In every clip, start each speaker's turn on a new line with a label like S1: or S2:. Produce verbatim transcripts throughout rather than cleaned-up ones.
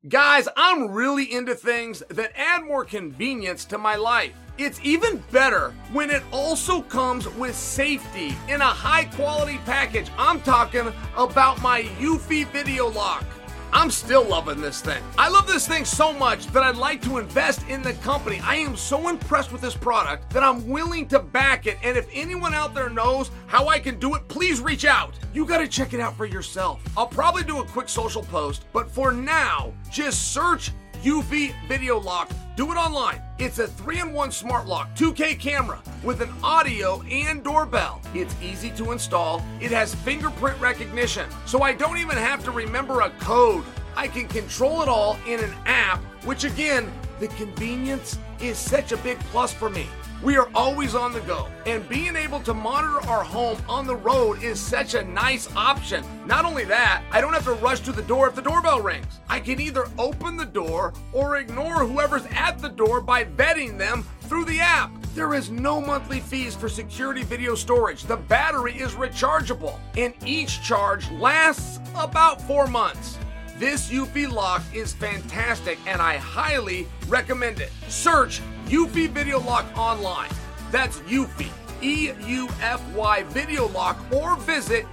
S1: Guys, I'm really into things that add more convenience to my life. It's even better when it also comes with safety in a high quality package. I'm talking about my Eufy Video Lock. I'm still loving this thing. I love this thing so much that I'd like to invest in the company. I am so impressed with this product that I'm willing to back it. And if anyone out there knows how I can do it, please reach out. You got to check it out for yourself. I'll probably do a quick social post, but for now, just search Eufy Video Lock. Do it online. It's a three in one smart lock, two K camera with an audio and doorbell. It's easy to install. It has fingerprint recognition, so I don't even have to remember a code. I can control it all in an app, which again, the convenience is such a big plus for me. We are always on the go, and being able to monitor our home on the road is such a nice option. Not only that, I don't have to rush to the door if the doorbell rings. I can either open the door or ignore whoever's at the door by vetting them through the app. There is no monthly fees for security video storage. The battery is rechargeable, and each charge lasts about four months. This Eufy lock is fantastic, and I highly recommend it. Search Eufy Video Lock online. That's Eufy, E U F Y Video Lock, or visit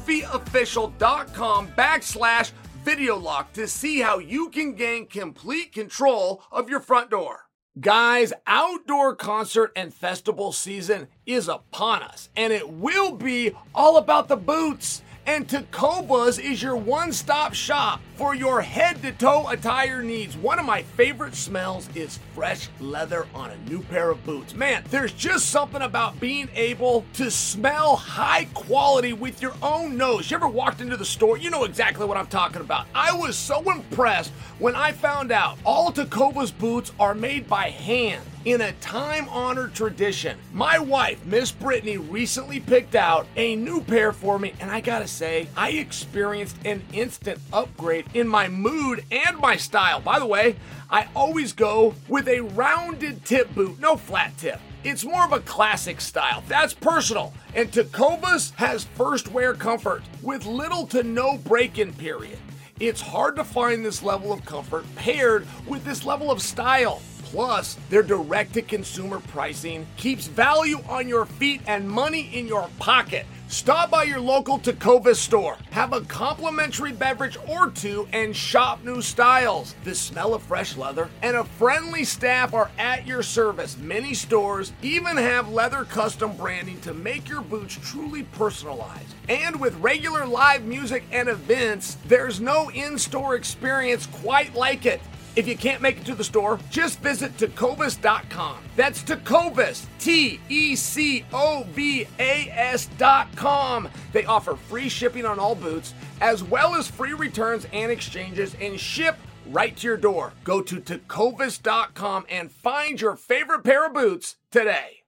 S1: eufyofficial.com backslash video lock to see how you can gain complete control of your front door. Guys, outdoor concert and festival season is upon us, and it will be all about the boots. And Tecovas is your one-stop shop for your head-to-toe attire needs. One of my favorite smells is fresh leather on a new pair of boots. Man, there's just something about being able to smell high quality with your own nose. You ever walked into the store? You know exactly what I'm talking about. I was so impressed when I found out all Tecovas boots are made by hand in a time-honored tradition. My wife, Miss Brittany, recently picked out a new pair for me, and I gotta say, I experienced an instant upgrade in my mood and my style. By the way, I always go with a rounded tip boot, no flat tip. It's more of a classic style. That's personal. And Tecovas has first wear comfort with little to no break-in period. It's hard to find this level of comfort paired with this level of style. Plus, their direct-to-consumer pricing keeps value on your feet and money in your pocket. Stop by your local Tecovas store, have a complimentary beverage or two, and shop new styles. The smell of fresh leather and a friendly staff are at your service. Many stores even have leather custom branding to make your boots truly personalized. And with regular live music and events, there's no in-store experience quite like it. If you can't make it to the store, just visit Tecovas dot com. That's Tecovas, T E C O V A S dot com. They offer free shipping on all boots, as well as free returns and exchanges, and ship right to your door. Go to Tecovas dot com and find your favorite pair of boots today.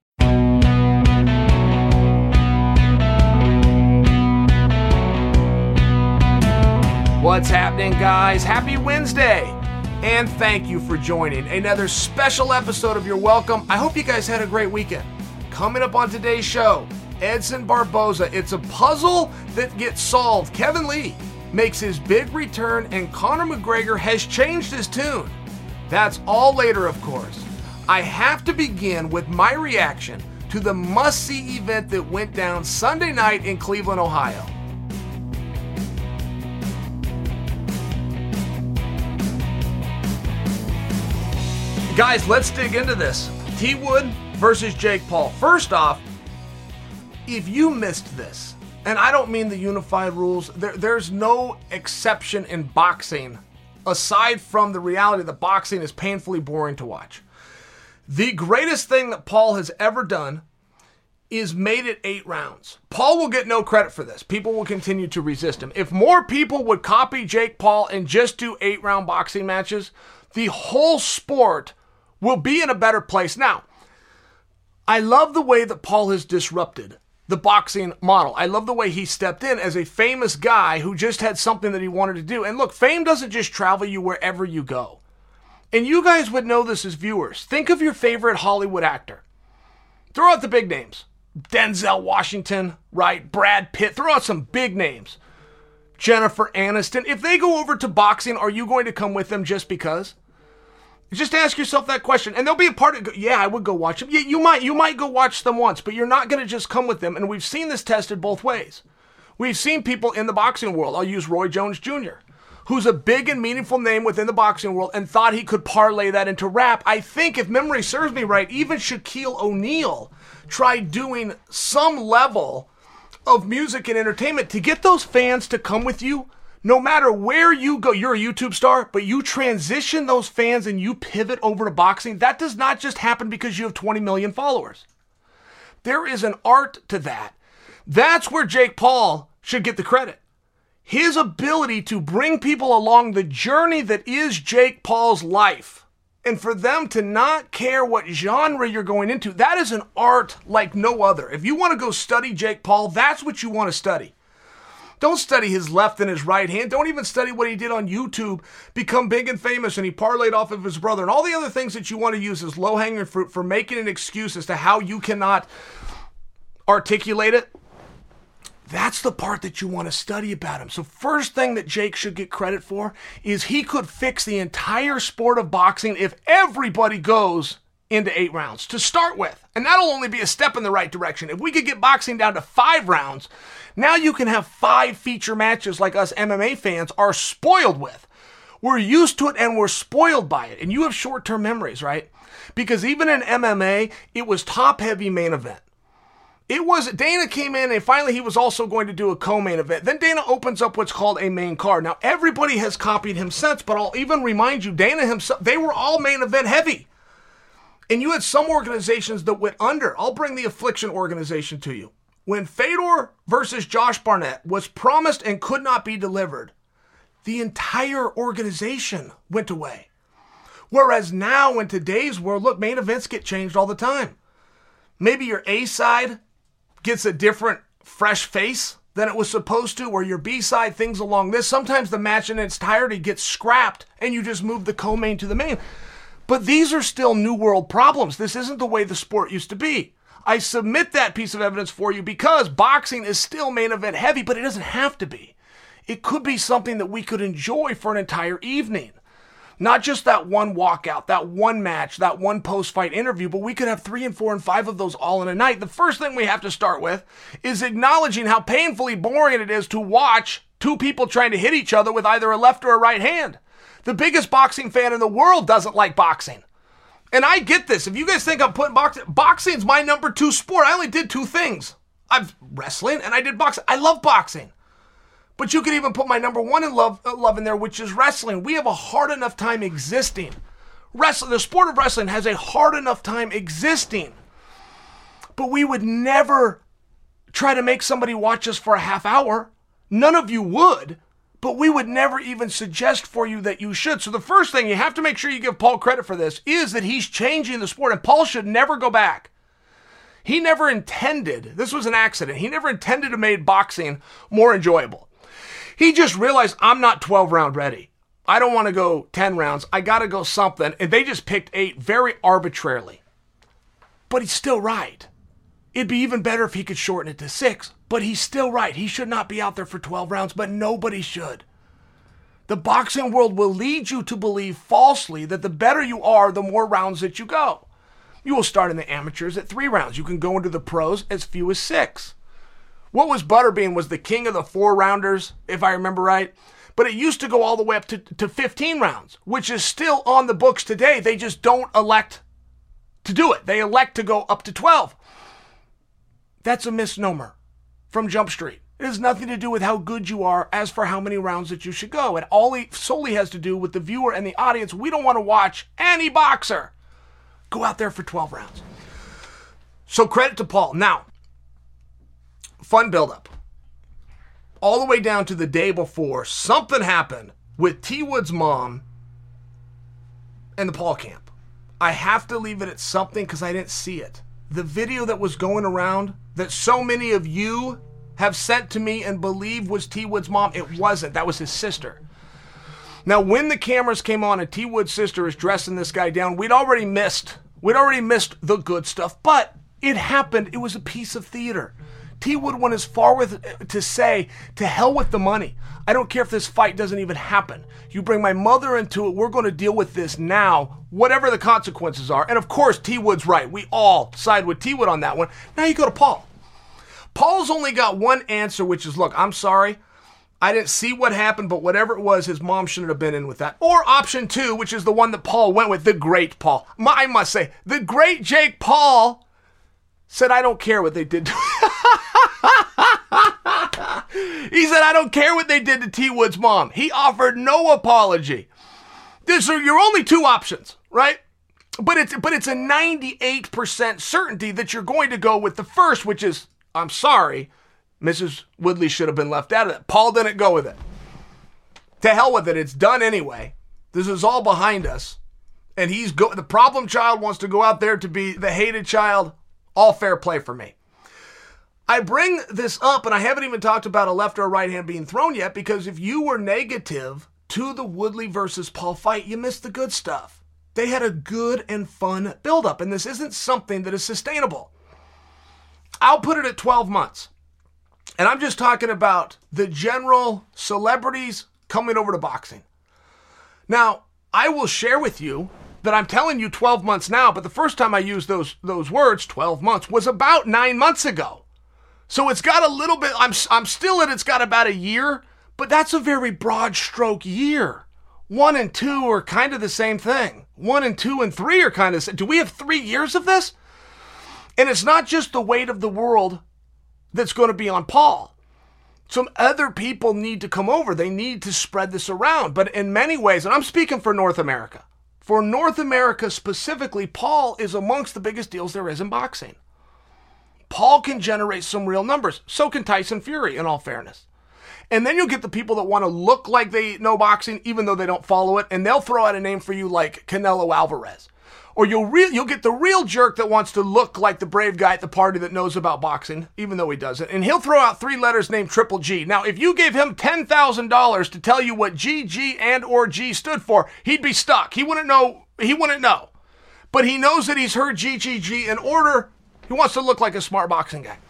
S1: What's happening, guys? Happy Wednesday! And thank you for joining another special episode of You're Welcome. I hope you guys had a great weekend. Coming up on today's show, Edson Barboza. It's a puzzle that gets solved. Kevin Lee makes his big return, and Conor McGregor has changed his tune. That's all later, of course. I have to begin with my reaction to the must-see event that went down Sunday night in Cleveland, Ohio. Guys, let's dig into this. T. Wood versus Jake Paul. First off, if you missed this, and I don't mean the unified rules, there, there's no exception in boxing aside from the reality that boxing is painfully boring to watch. The greatest thing that Paul has ever done is made it eight rounds. Paul will get no credit for this. People will continue to resist him. If more people would copy Jake Paul and just do eight-round boxing matches, the whole sport will be in a better place. Now, I love the way that Paul has disrupted the boxing model. I love the way he stepped in as a famous guy who just had something that he wanted to do. And look, fame doesn't just travel you wherever you go. And you guys would know this as viewers. Think of your favorite Hollywood actor. Throw out the big names. Denzel Washington, right? Brad Pitt. Throw out some big names. Jennifer Aniston, if they go over to boxing, are you going to come with them just because? Just ask yourself that question. And they'll be a part of, yeah, I would go watch them. Yeah, you might, you might go watch them once, but you're not going to just come with them. And we've seen this tested both ways. We've seen people in the boxing world, I'll use Roy Jones Junior, who's a big and meaningful name within the boxing world and thought he could parlay that into rap. I think, if memory serves me right, even Shaquille O'Neal tried doing some level of music and entertainment to get those fans to come with you. No matter where you go, you're a YouTube star, but you transition those fans and you pivot over to boxing. That does not just happen because you have twenty million followers. There is an art to that. That's where Jake Paul should get the credit. His ability to bring people along the journey that is Jake Paul's life, and for them to not care what genre you're going into, that is an art like no other. If you want to go study Jake Paul, that's what you want to study. Don't study his left and his right hand. Don't even study what he did on YouTube, become big and famous, and he parlayed off of his brother, and all the other things that you want to use as low-hanging fruit for making an excuse as to how you cannot articulate it. That's the part that you want to study about him. So first thing that Jake should get credit for is he could fix the entire sport of boxing if everybody goes into eight rounds to start with. And that'll only be a step in the right direction. If we could get boxing down to five rounds, now you can have five feature matches like us M M A fans are spoiled with. We're used to it and we're spoiled by it. And you have short-term memories, right? Because even in M M A, it was top-heavy main event. It was, Dana came in and finally he was also going to do a co-main event. Then Dana opens up what's called a main card. Now, everybody has copied him since, but I'll even remind you, Dana himself, they were all main event heavy. And you had some organizations that went under. I'll bring the Affliction organization to you. When Fedor versus Josh Barnett was promised and could not be delivered, the entire organization went away. Whereas now in today's world, look, main events get changed all the time. Maybe your A side gets a different fresh face than it was supposed to, or your B-side, things along this. Sometimes the match in its entirety gets scrapped and you just move the co-main to the main. But these are still new world problems. This isn't the way the sport used to be. I submit that piece of evidence for you because boxing is still main event heavy, but it doesn't have to be. It could be something that we could enjoy for an entire evening. Not just that one walkout, that one match, that one post-fight interview, but we could have three and four and five of those all in a night. The first thing we have to start with is acknowledging how painfully boring it is to watch two people trying to hit each other with either a left or a right hand. The biggest boxing fan in the world doesn't like boxing. And I get this. If you guys think I'm putting boxing, boxing's my number two sport. I only did two things. I've wrestling and I did boxing. I love boxing. But you could even put my number one in love, uh, love in there, which is wrestling. We have a hard enough time existing. Wrestling, the sport of wrestling has a hard enough time existing. But we would never try to make somebody watch us for a half hour. None of you would, but we would never even suggest for you that you should. So the first thing, you have to make sure you give Paul credit for this, is that he's changing the sport, and Paul should never go back. He never intended, this was an accident, he never intended to make boxing more enjoyable. He just realized, I'm not twelve round ready. I don't want to go ten rounds. I got to go something. And they just picked eight very arbitrarily. But he's still right. It'd be even better if he could shorten it to six. But he's still right. He should not be out there for twelve rounds, but nobody should. The boxing world will lead you to believe falsely that the better you are, the more rounds that you go. You will start in the amateurs at three rounds. You can go into the pros as few as six. What was Butterbean was the king of the four-rounders, if I remember right. But it used to go all the way up to, to fifteen rounds, which is still on the books today. They just don't elect to do it. They elect to go up to twelve. That's a misnomer from Jump Street. It has nothing to do with how good you are as for how many rounds that you should go. It all solely has to do with the viewer and the audience. We don't want to watch any boxer go out there for twelve rounds. So credit to Paul. Now, fun buildup. All the way down to the day before, something happened with T. Wood's mom and the Paul camp. I have to leave it at something because I didn't see it. The video that was going around that so many of you have sent to me and believe was T. Wood's mom, it wasn't. That was his sister. Now, when the cameras came on and T. Wood's sister is dressing this guy down, we'd already missed, we'd already missed the good stuff, but it happened. It was a piece of theater. T. Wood went as far with to say, to hell with the money. I don't care if this fight doesn't even happen. You bring my mother into it, we're going to deal with this now, whatever the consequences are. And of course, T. Wood's right. We all side with T. Wood on that one. Now you go to Paul. Paul's only got one answer, which is, look, I'm sorry. I didn't see what happened, but whatever it was, his mom shouldn't have been in with that. Or option two, which is the one that Paul went with, the great Paul. I must say, the great Jake Paul said, I don't care what they did to He said, I don't care what they did to T. Wood's mom. He offered no apology. There's are your only two options, right? But it's but it's a ninety-eight percent certainty that you're going to go with the first, which is, I'm sorry, Missus Woodley should have been left out of it. Paul didn't go with it. To hell with it. It's done anyway. This is all behind us. And he's go. The problem child wants to go out there to be the hated child. All fair play for me. I bring this up, and I haven't even talked about a left or a right hand being thrown yet, because if you were negative to the Woodley versus Paul fight, you missed the good stuff. They had a good and fun buildup, and this isn't something that is sustainable. I'll put it at twelve months. And I'm just talking about the general celebrities coming over to boxing. Now, I will share with you that I'm telling you twelve months now, but the first time I used those those words, twelve months, was about nine months ago. So it's got a little bit, I'm I'm still at, it's got about a year, but that's a very broad stroke year. One and two are kind of the same thing. One and two and three are kind of the same. Do we have three years of this? And it's not just the weight of the world that's going to be on Paul. Some other people need to come over. They need to spread this around. But in many ways, and I'm speaking for North America, for North America specifically, Paul is amongst the biggest deals there is in boxing. Paul can generate some real numbers. So can Tyson Fury, in all fairness. And then you'll get the people that want to look like they know boxing, even though they don't follow it, and they'll throw out a name for you like Canelo Alvarez. Or you'll re- you'll get the real jerk that wants to look like the brave guy at the party that knows about boxing, even though he doesn't. And he'll throw out three letters named Triple G. Now, if you gave him ten thousand dollars to tell you what G, G, and or G stood for, he'd be stuck. He wouldn't know. He wouldn't know. But he knows that he's heard G, G, G in order. He wants to look like a smart boxing guy.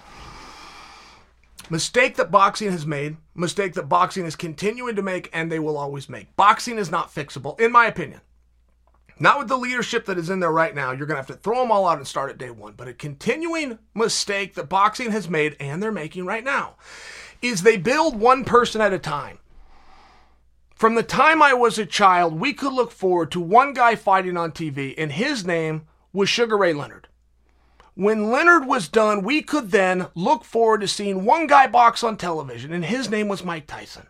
S1: Mistake that boxing has made, mistake that boxing is continuing to make, and they will always make. Boxing is not fixable, in my opinion. Not with the leadership that is in there right now. You're going to have to throw them all out and start at day one. But a continuing mistake that boxing has made, and they're making right now, is they build one person at a time. From the time I was a child, we could look forward to one guy fighting on T V, and his name was Sugar Ray Leonard. When Leonard was done, we could then look forward to seeing one guy box on television, and his name was Mike Tyson.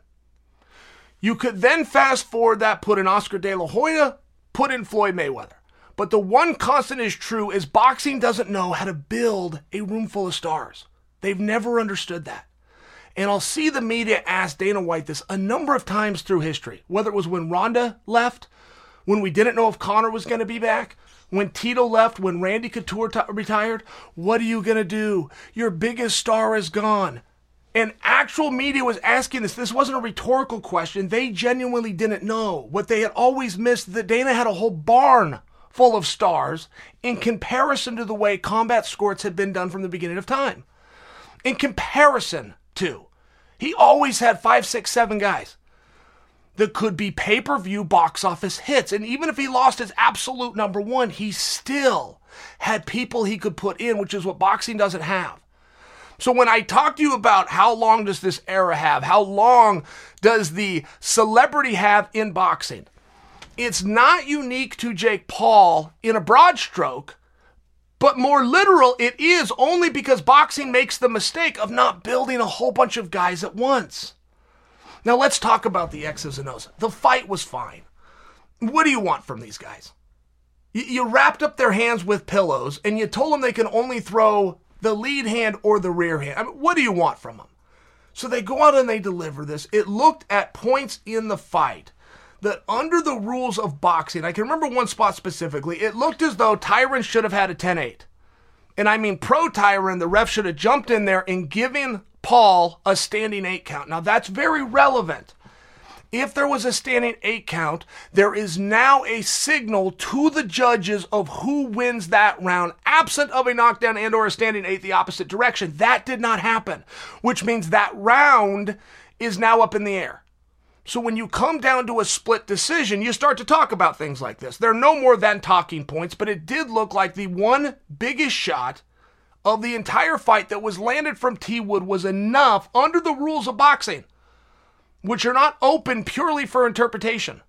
S1: You could then fast forward that, put in Oscar De La Hoya, put in Floyd Mayweather. But the one constant is true is boxing doesn't know how to build a room full of stars. They've never understood that. And I'll see the media ask Dana White this a number of times through history, whether it was when Ronda left, when we didn't know if Conor was going to be back, when Tito left, when Randy Couture t- retired. What are you going to do? Your biggest star is gone. And actual media was asking this. This wasn't a rhetorical question. They genuinely didn't know. What they had always missed, that Dana had a whole barn full of stars in comparison to the way combat sports had been done from the beginning of time. In comparison to. He always had five, six, seven guys that could be pay-per-view box office hits. And even if he lost his absolute number one, he still had people he could put in, which is what boxing doesn't have. So when I talk to you about how long does this era have, how long does the celebrity have in boxing, it's not unique to Jake Paul in a broad stroke, but more literal, it is only because boxing makes the mistake of not building a whole bunch of guys at once. Now let's talk about the X's and O's. The fight was fine. What do you want from these guys? You, you wrapped up their hands with pillows and you told them they can only throw the lead hand or the rear hand. I mean, what do you want from them? So they go out and they deliver this. It looked at points in the fight that under the rules of boxing, I can remember one spot specifically, it looked as though Tyron should have had a ten eight. And I mean pro Tyron, the ref should have jumped in there and given Paul a standing eight count. Now that's very relevant. If there was a standing eight count, there is now a signal to the judges of who wins that round, absent of a knockdown and or a standing eight the opposite direction. That did not happen, which means that round is now up in the air. So when you come down to a split decision, you start to talk about things like this. They're no more than talking points, but it did look like the one biggest shot of the entire fight that was landed from T. Wood was enough under the rules of boxing, which are not open purely for interpretation,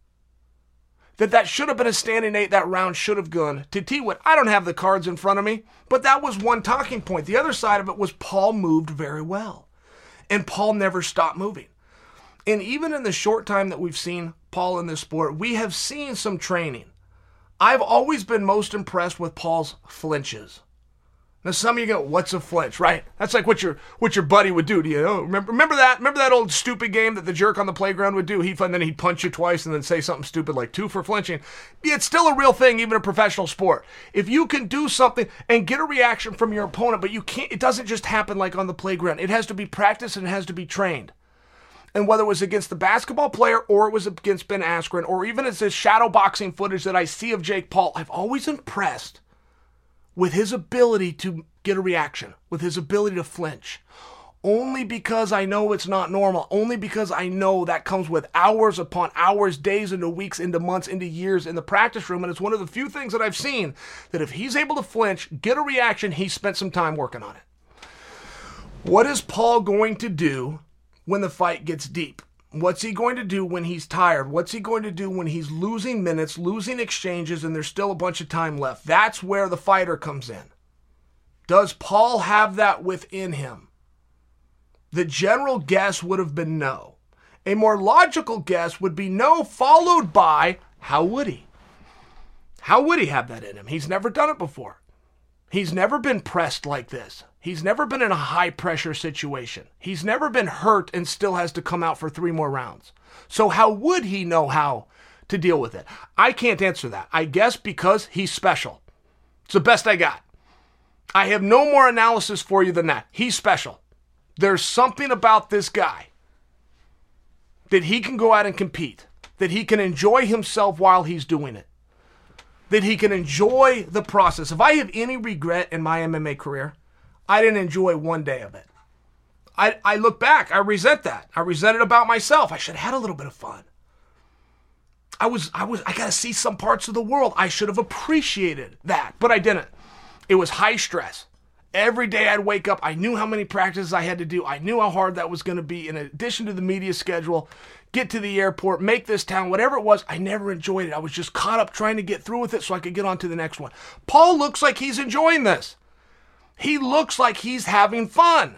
S1: that that should have been a standing eight. That round should have gone to T. Wood. I don't have the cards in front of me, but that was one talking point. The other side of it was Paul moved very well, and Paul never stopped moving. And even in the short time that we've seen Paul in this sport, we have seen some training. I've always been most impressed with Paul's flinches. Now, some of you go, what's a flinch, right? That's like what your what your buddy would do to you. Oh, remember, remember that? Remember that old stupid game that the jerk on the playground would do? He'd, and then he'd punch you twice and then say something stupid like two for flinching. It's still a real thing, even in professional sport. If you can do something and get a reaction from your opponent, but you can't, it doesn't just happen like on the playground. It has to be practiced and it has to be trained. And whether it was against the basketball player or it was against Ben Askren, or even as this shadow boxing footage that I see of Jake Paul, I've always impressed with his ability to get a reaction, with his ability to flinch. Only because I know it's not normal. Only because I know that comes with hours upon hours, days into weeks, into months, into years in the practice room. And it's one of the few things that I've seen that if he's able to flinch, get a reaction, he spent some time working on it. What is Paul going to do when the fight gets deep? What's he going to do when he's tired? What's he going to do when he's losing minutes, losing exchanges, and there's still a bunch of time left? That's where the fighter comes in. Does Paul have that within him? The general guess would have been no. A more logical guess would be no, followed by, how would he? How would he have that in him? He's never done it before. He's never been pressed like this. He's never been in a high-pressure situation. He's never been hurt and still has to come out for three more rounds. So how would he know how to deal with it? I can't answer that. I guess because he's special. It's the best I got. I have no more analysis for you than that. He's special. There's something about this guy that he can go out and compete, that he can enjoy himself while he's doing it, that he can enjoy the process. If I have any regret in my M M A career, I didn't enjoy one day of it. I, I look back, I resent that. I resent it about myself. I should have had a little bit of fun. I was, I was, I got to see some parts of the world. I should have appreciated that, but I didn't. It was high stress. Every day I'd wake up, I knew how many practices I had to do. I knew how hard that was going to be in addition to the media schedule, get to the airport, make this town, whatever it was. I never enjoyed it. I was just caught up trying to get through with it so I could get on to the next one. Paul looks like he's enjoying this. He looks like he's having fun.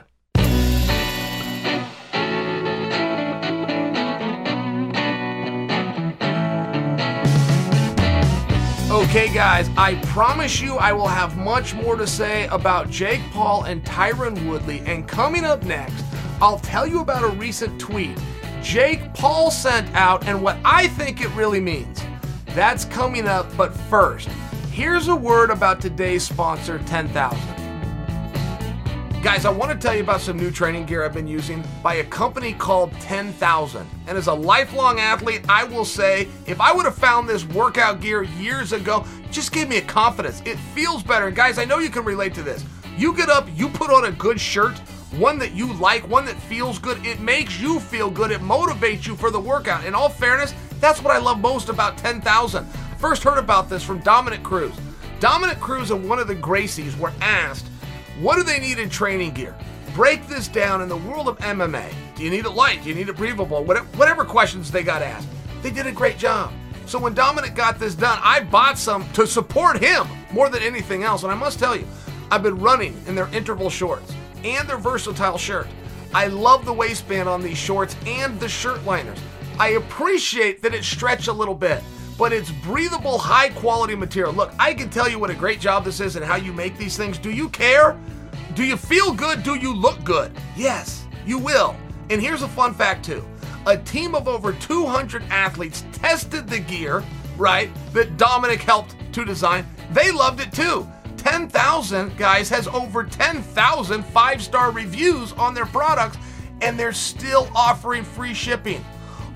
S1: Okay, guys, I promise you I will have much more to say about Jake Paul and Tyron Woodley. And coming up next, I'll tell you about a recent tweet Jake Paul sent out and what I think it really means. That's coming up, but first, here's a word about today's sponsor, ten thousand. Guys, I want to tell you about some new training gear I've been using by a company called ten thousand. And as a lifelong athlete, I will say, if I would have found this workout gear years ago, it just gave me a confidence. It feels better. And guys, I know you can relate to this. You get up, you put on a good shirt, one that you like, one that feels good. It makes you feel good. It motivates you for the workout. In all fairness, that's what I love most about ten thousand. First heard about this from Dominic Cruz. Dominic Cruz and one of the Gracies were asked, what do they need in training gear? Break this down in the world of M M A. Do you need it light? Do you need it breathable? Whatever questions they got asked. They did a great job. So when Dominic got this done, I bought some to support him more than anything else. And I must tell you, I've been running in their interval shorts and their versatile shirt. I love the waistband on these shorts and the shirt liners. I appreciate that it stretched a little bit, but it's breathable, high quality material. Look, I can tell you what a great job this is and how you make these things. Do you care? Do you feel good? Do you look good? Yes, you will. And here's a fun fact too. A team of over two hundred athletes tested the gear, right, that Dominic helped to design. They loved it too. ten thousand, guys, has over ten thousand five-star reviews on their products, and they're still offering free shipping.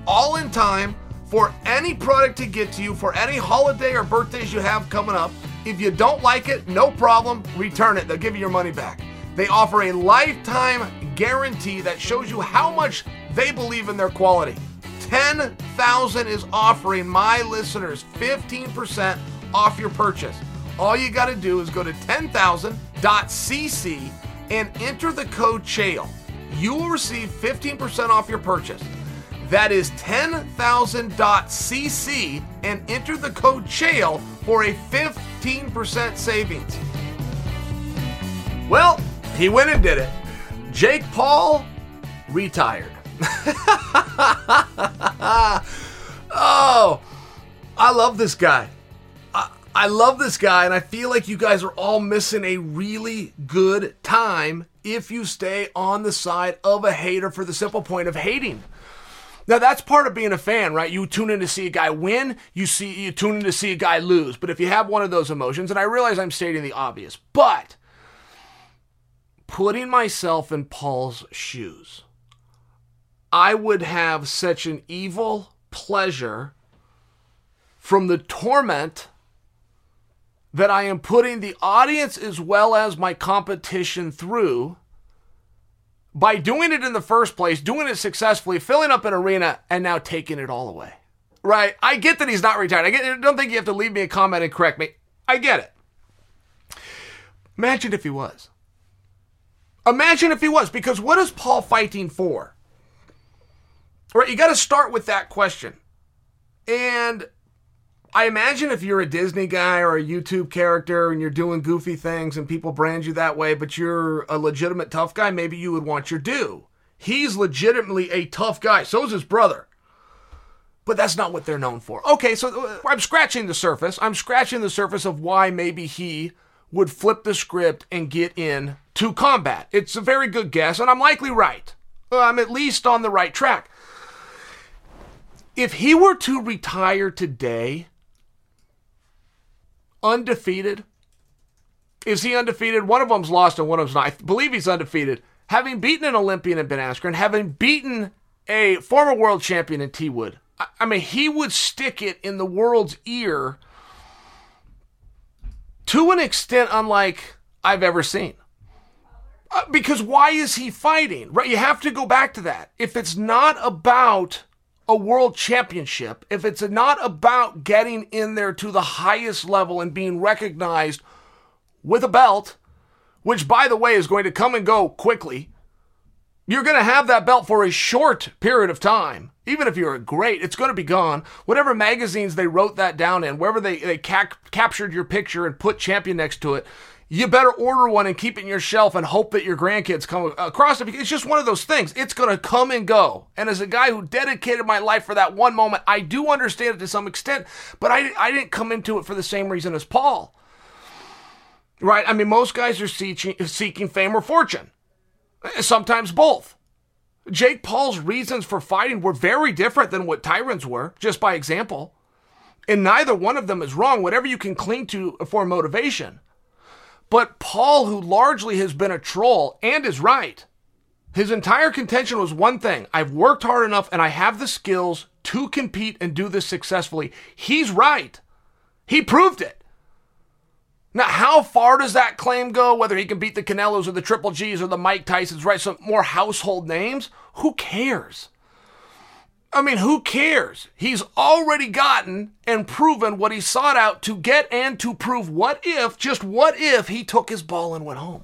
S1: all in time for any product to get to you for any holiday or birthdays you have coming up. If you don't like it, no problem, return it. They'll give you your money back. They offer a lifetime guarantee that shows you how much they believe in their quality. ten thousand is offering my listeners fifteen percent off your purchase. All you got to do is go to ten thousand dot c c and enter the code CHAEL. You will receive fifteen percent off your purchase. That is ten thousand dot c c and enter the code CHAEL for a fifteen percent savings. Well, he went and did it. Jake Paul retired. Oh, I love this guy. I, I love this guy, and I feel like you guys are all missing a really good time if you stay on the side of a hater for the simple point of hating. Now, that's part of being a fan, right? You tune in to see a guy win, you see you tune in to see a guy lose. But if you have one of those emotions, and I realize I'm stating the obvious, but putting myself in Paul's shoes, I would have such an evil pleasure from the torment that I am putting the audience as well as my competition through by doing it in the first place, doing it successfully, filling up an arena, and now taking it all away. Right? I get that he's not retired. I, get, I don't think you have to leave me a comment and correct me. I get it. Imagine if he was. Imagine if he was, because what is Paul fighting for? Right, you got to start with that question. And I imagine if you're a Disney guy or a YouTube character and you're doing goofy things and people brand you that way, but you're a legitimate tough guy, maybe you would want your due. He's legitimately a tough guy. So is his brother. But that's not what they're known for. Okay, so I'm scratching the surface. I'm scratching the surface of why maybe he would flip the script and get in to combat. It's a very good guess, and I'm likely right. I'm at least on the right track. If he were to retire today, undefeated, is he undefeated? One of them's lost and one of them's not. I believe he's undefeated. Having beaten an Olympian in Ben Askren, having beaten a former world champion in T. Wood, I, I mean, he would stick it in the world's ear to an extent unlike I've ever seen. Uh, because why is he fighting? Right? You have to go back to that. If it's not about a world championship, if it's not about getting in there to the highest level and being recognized with a belt, which, by the way, is going to come and go quickly, you're going to have that belt for a short period of time. Even if you're great, it's going to be gone. Whatever magazines they wrote that down in, wherever they, they ca- captured your picture and put champion next to it, you better order one and keep it in your shelf and hope that your grandkids come across it. It's just one of those things. It's going to come and go. And as a guy who dedicated my life for that one moment, I do understand it to some extent, but I, I didn't come into it for the same reason as Paul. Right? I mean, most guys are seeking, seeking fame or fortune. Sometimes both. Jake Paul's reasons for fighting were very different than what Tyron's were, just by example. And neither one of them is wrong, whatever you can cling to for motivation. But Paul, who largely has been a troll and is right, his entire contention was one thing: I've worked hard enough and I have the skills to compete and do this successfully. He's right. He proved it. Now, how far does that claim go? Whether he can beat the Canelos or the Triple G's or the Mike Tysons, right? Some more household names? Who cares? I mean, who cares? He's already gotten and proven what he sought out to get and to prove. What if, just what if, he took his ball and went home?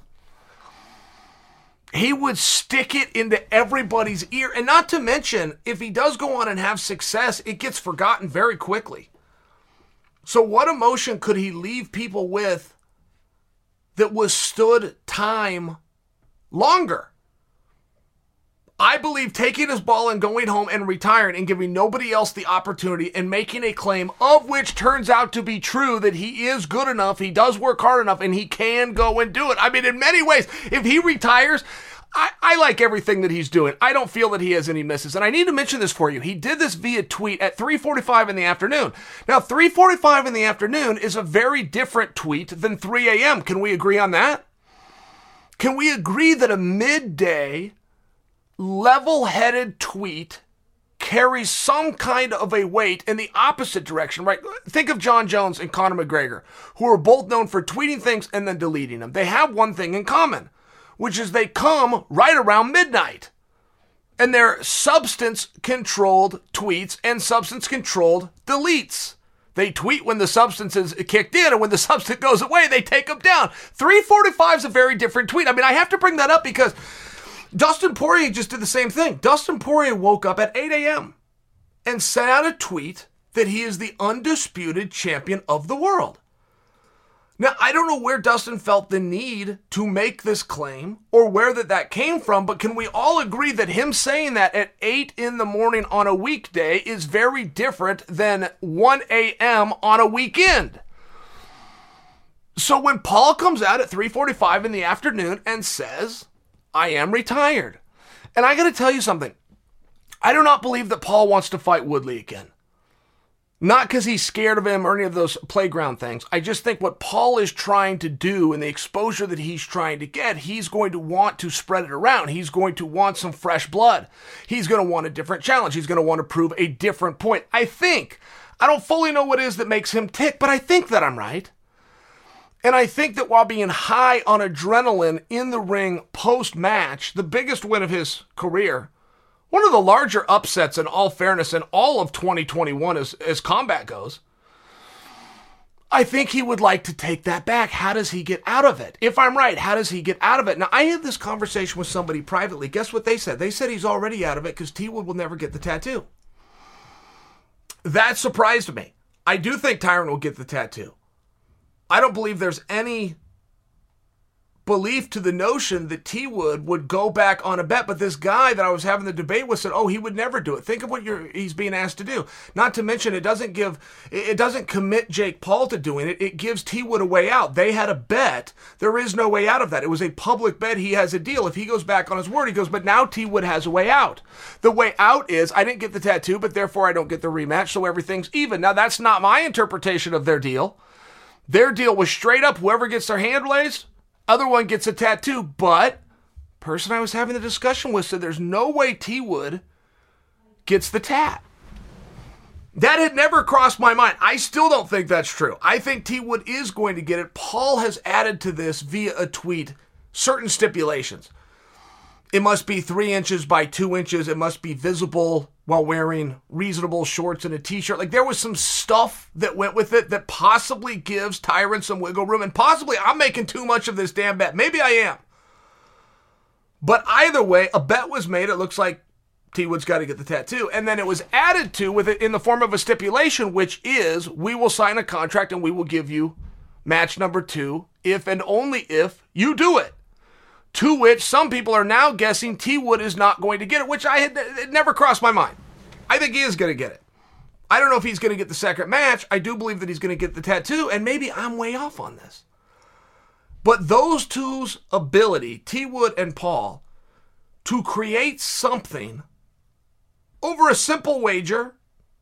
S1: He would stick it into everybody's ear. And not to mention, if he does go on and have success, it gets forgotten very quickly. So what emotion could he leave people with that withstood time longer? I believe taking his ball and going home and retiring and giving nobody else the opportunity and making a claim of which turns out to be true, that he is good enough, he does work hard enough, and he can go and do it. I mean, in many ways, if he retires, I, I like everything that he's doing. I don't feel that he has any misses. And I need to mention this for you. He did this via tweet at three forty-five in the afternoon. Now, three forty-five in the afternoon is a very different tweet than three a.m. Can we agree on that? Can we agree that a midday level-headed tweet carries some kind of a weight in the opposite direction, right? Think of John Jones and Conor McGregor, who are both known for tweeting things and then deleting them. They have one thing in common, which is they come right around midnight. And they're substance-controlled tweets and substance-controlled deletes. They tweet when the substance is kicked in, and when the substance goes away, they take them down. three forty-five is a very different tweet. I mean, I have to bring that up because Dustin Poirier just did the same thing. Dustin Poirier woke up at eight a.m. and sent out a tweet that he is the undisputed champion of the world. Now, I don't know where Dustin felt the need to make this claim or where that, that came from, but can we all agree that him saying that at eight in the morning on a weekday is very different than one a.m. on a weekend? So when Paul comes out at three forty-five in the afternoon and says, I am retired, and I got to tell you something, I do not believe that Paul wants to fight Woodley again. Not because he's scared of him or any of those playground things. I just think what Paul is trying to do and the exposure that he's trying to get, he's going to want to spread it around. He's going to want some fresh blood. He's going to want a different challenge. He's going to want to prove a different point. I think. I don't fully know what it is that makes him tick, but I think that I'm right. And I think that while being high on adrenaline in the ring post-match, the biggest win of his career, one of the larger upsets in all fairness in all of twenty twenty-one as, as combat goes, I think he would like to take that back. How does he get out of it? If I'm right, how does he get out of it? Now, I had this conversation with somebody privately. Guess what they said? They said he's already out of it because T Wood will never get the tattoo. That surprised me. I do think Tyron will get the tattoo. I don't believe there's any belief to the notion that T Wood would go back on a bet, but this guy that I was having the debate with said, oh, he would never do it. Think of what you're, he's being asked to do. Not to mention, it doesn't give, it doesn't commit Jake Paul to doing it. It gives T Wood a way out. They had a bet. There is no way out of that. It was a public bet. He has a deal. If he goes back on his word, he goes, but now T Wood has a way out. The way out is, I didn't get the tattoo, but therefore I don't get the rematch, so everything's even. Now, that's not my interpretation of their deal. Their deal was straight up, whoever gets their hand raised, other one gets a tattoo, but person I was having the discussion with said there's no way T Wood gets the tat. That had never crossed my mind. I still don't think that's true. I think T Wood is going to get it. Paul has added to this via a tweet certain stipulations. It must be three inches by two inches. It must be visible while wearing reasonable shorts and a t-shirt. Like, there was some stuff that went with it that possibly gives Tyron some wiggle room. And possibly I'm making too much of this damn bet. Maybe I am. But either way, a bet was made. It looks like T Wood's got to get the tattoo. And then it was added to with it in the form of a stipulation, which is we will sign a contract and we will give you match number two if and only if you do it. To which some people are now guessing T Wood is not going to get it, which I had it never crossed my mind. I think he is going to get it. I don't know if he's going to get the second match. I do believe that he's going to get the tattoo, and maybe I'm way off on this. But those two's ability, T Wood and Paul, to create something over a simple wager,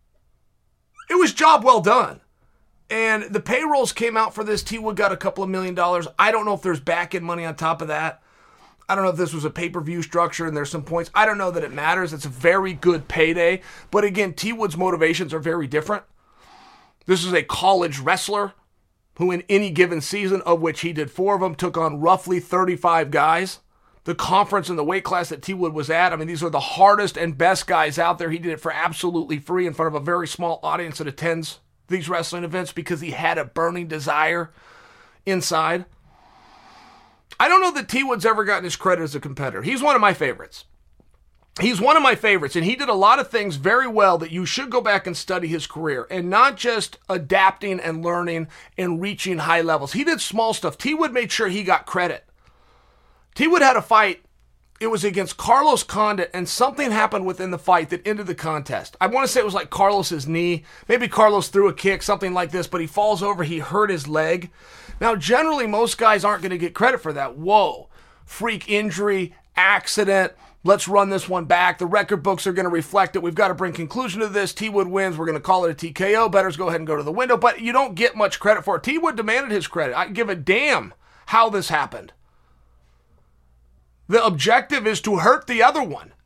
S1: it was job well done. And the payrolls came out for this. T Wood got a couple of million dollars. I don't know if there's back-end money on top of that. I don't know if this was a pay-per-view structure and there's some points. I don't know that it matters. It's a very good payday. But again, T Wood's motivations are very different. This is a college wrestler who in any given season, of which he did four of them, took on roughly thirty-five guys. The conference and the weight class that T Wood was at, I mean, these are the hardest and best guys out there. He did it for absolutely free in front of a very small audience that attends these wrestling events because he had a burning desire inside. I don't know that T Wood's ever gotten his credit as a competitor. He's one of my favorites. He's one of my favorites, and he did a lot of things very well that you should go back and study his career, and not just adapting and learning and reaching high levels. He did small stuff. T Wood made sure he got credit. T Wood had a fight. It was against Carlos Condit, and something happened within the fight that ended the contest. I want to say it was like Carlos's knee. Maybe Carlos threw a kick, something like this, but he falls over. He hurt his leg. Now, generally, most guys aren't going to get credit for that. Whoa, freak injury, accident. Let's run this one back. The record books are going to reflect it. We've got to bring conclusion to this. T Wood wins. We're going to call it a T K O. Bettors go ahead and go to the window. But you don't get much credit for it. T Wood demanded his credit. I give a damn how this happened. The objective is to hurt the other one.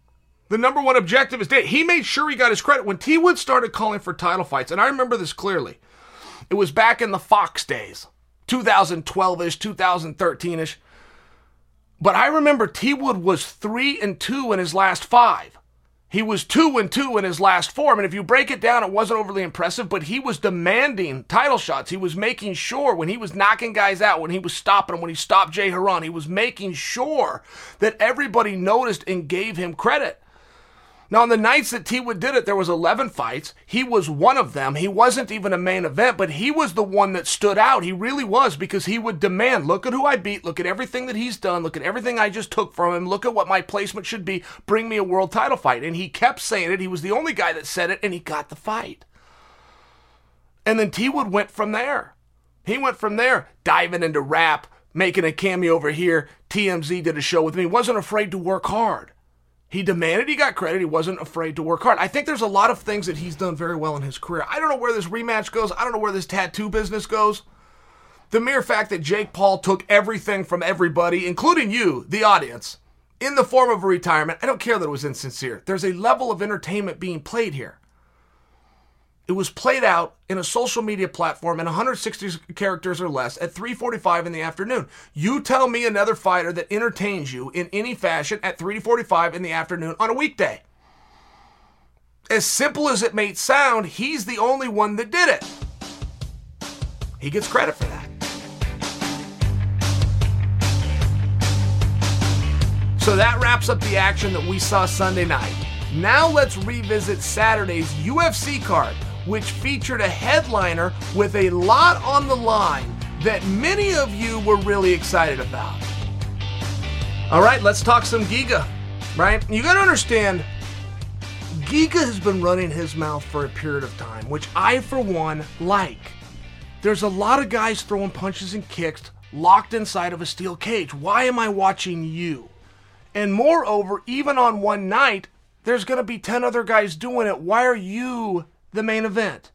S1: The number one objective is Dana. He made sure he got his credit. When T. Wood started calling for title fights, and I remember this clearly, it was back in the Fox days, twenty twelve-ish, twenty thirteen-ish. But I remember T. Wood was three and two in his last five. He was two and two in his last four. I mean, if you break it down, it wasn't overly impressive, but he was demanding title shots. He was making sure when he was knocking guys out, when he was stopping them, when he stopped Jay Haran, he was making sure that everybody noticed and gave him credit. Now, on the nights that T. Wood did it, there was eleven fights. He was one of them. He wasn't even a main event, but he was the one that stood out. He really was, because he would demand, look at who I beat, look at everything that he's done, look at everything I just took from him, look at what my placement should be, bring me a world title fight. And he kept saying it. He was the only guy that said it, and he got the fight. And then T. Wood went from there. He went from there, diving into rap, making a cameo over here. T M Z did a show with me. He wasn't afraid to work hard. He demanded, he got credit, he wasn't afraid to work hard. I think there's a lot of things that he's done very well in his career. I don't know where this rematch goes. I don't know where this tattoo business goes. The mere fact that Jake Paul took everything from everybody, including you, the audience, in the form of a retirement, I don't care that it was insincere. There's a level of entertainment being played here. It was played out in a social media platform in one hundred sixty characters or less at three forty-five in the afternoon. You tell me another fighter that entertains you in any fashion at three forty-five in the afternoon on a weekday. As simple as it may sound, he's the only one that did it. He gets credit for that. So that wraps up the action that we saw Sunday night. Now let's revisit Saturday's U F C card, which featured a headliner with a lot on the line that many of you were really excited about. All right, let's talk some Giga, right? You got to understand, Giga has been running his mouth for a period of time, which I, for one, like. There's a lot of guys throwing punches and kicks locked inside of a steel cage. Why am I watching you? And moreover, even on one night, there's going to be ten other guys doing it. Why are you the main event?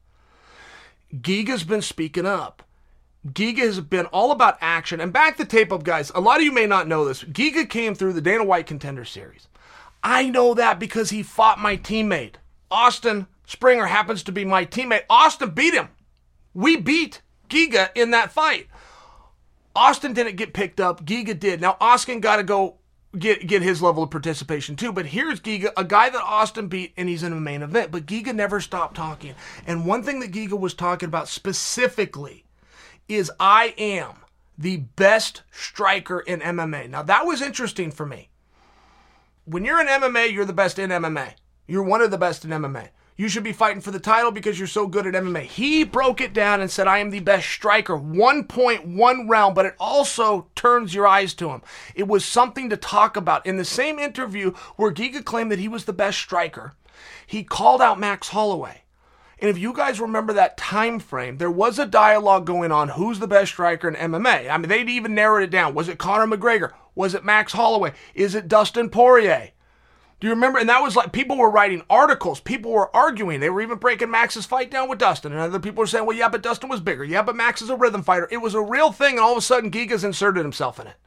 S1: Giga's been speaking up. Giga has been all about action. And back the tape up, guys. A lot of you may not know this. Giga came through the Dana White Contender Series. I know that because he fought my teammate. Austin Springer happens to be my teammate. Austin beat him. We beat Giga in that fight. Austin didn't get picked up. Giga did. Now, Austin got to go Get get his level of participation too. But here's Giga, a guy that Austin beat, and he's in a main event. But Giga never stopped talking. And one thing that Giga was talking about specifically is I am the best striker in M M A. Now that was interesting for me. When you're in M M A, you're the best in M M A. You're one of the best in M M A. You should be fighting for the title because you're so good at M M A. He broke it down and said, I am the best striker, one point one round, but it also turns your eyes to him. It was something to talk about. In the same interview where Giga claimed that he was the best striker, he called out Max Holloway. And if you guys remember that time frame, there was a dialogue going on, who's the best striker in M M A? I mean, they'd even narrowed it down. Was it Conor McGregor? Was it Max Holloway? Is it Dustin Poirier? Do you remember? And that was like, people were writing articles. People were arguing. They were even breaking Max's fight down with Dustin. And other people were saying, well, yeah, but Dustin was bigger. Yeah, but Max is a rhythm fighter. It was a real thing, and all of a sudden, Giga's inserted himself in it.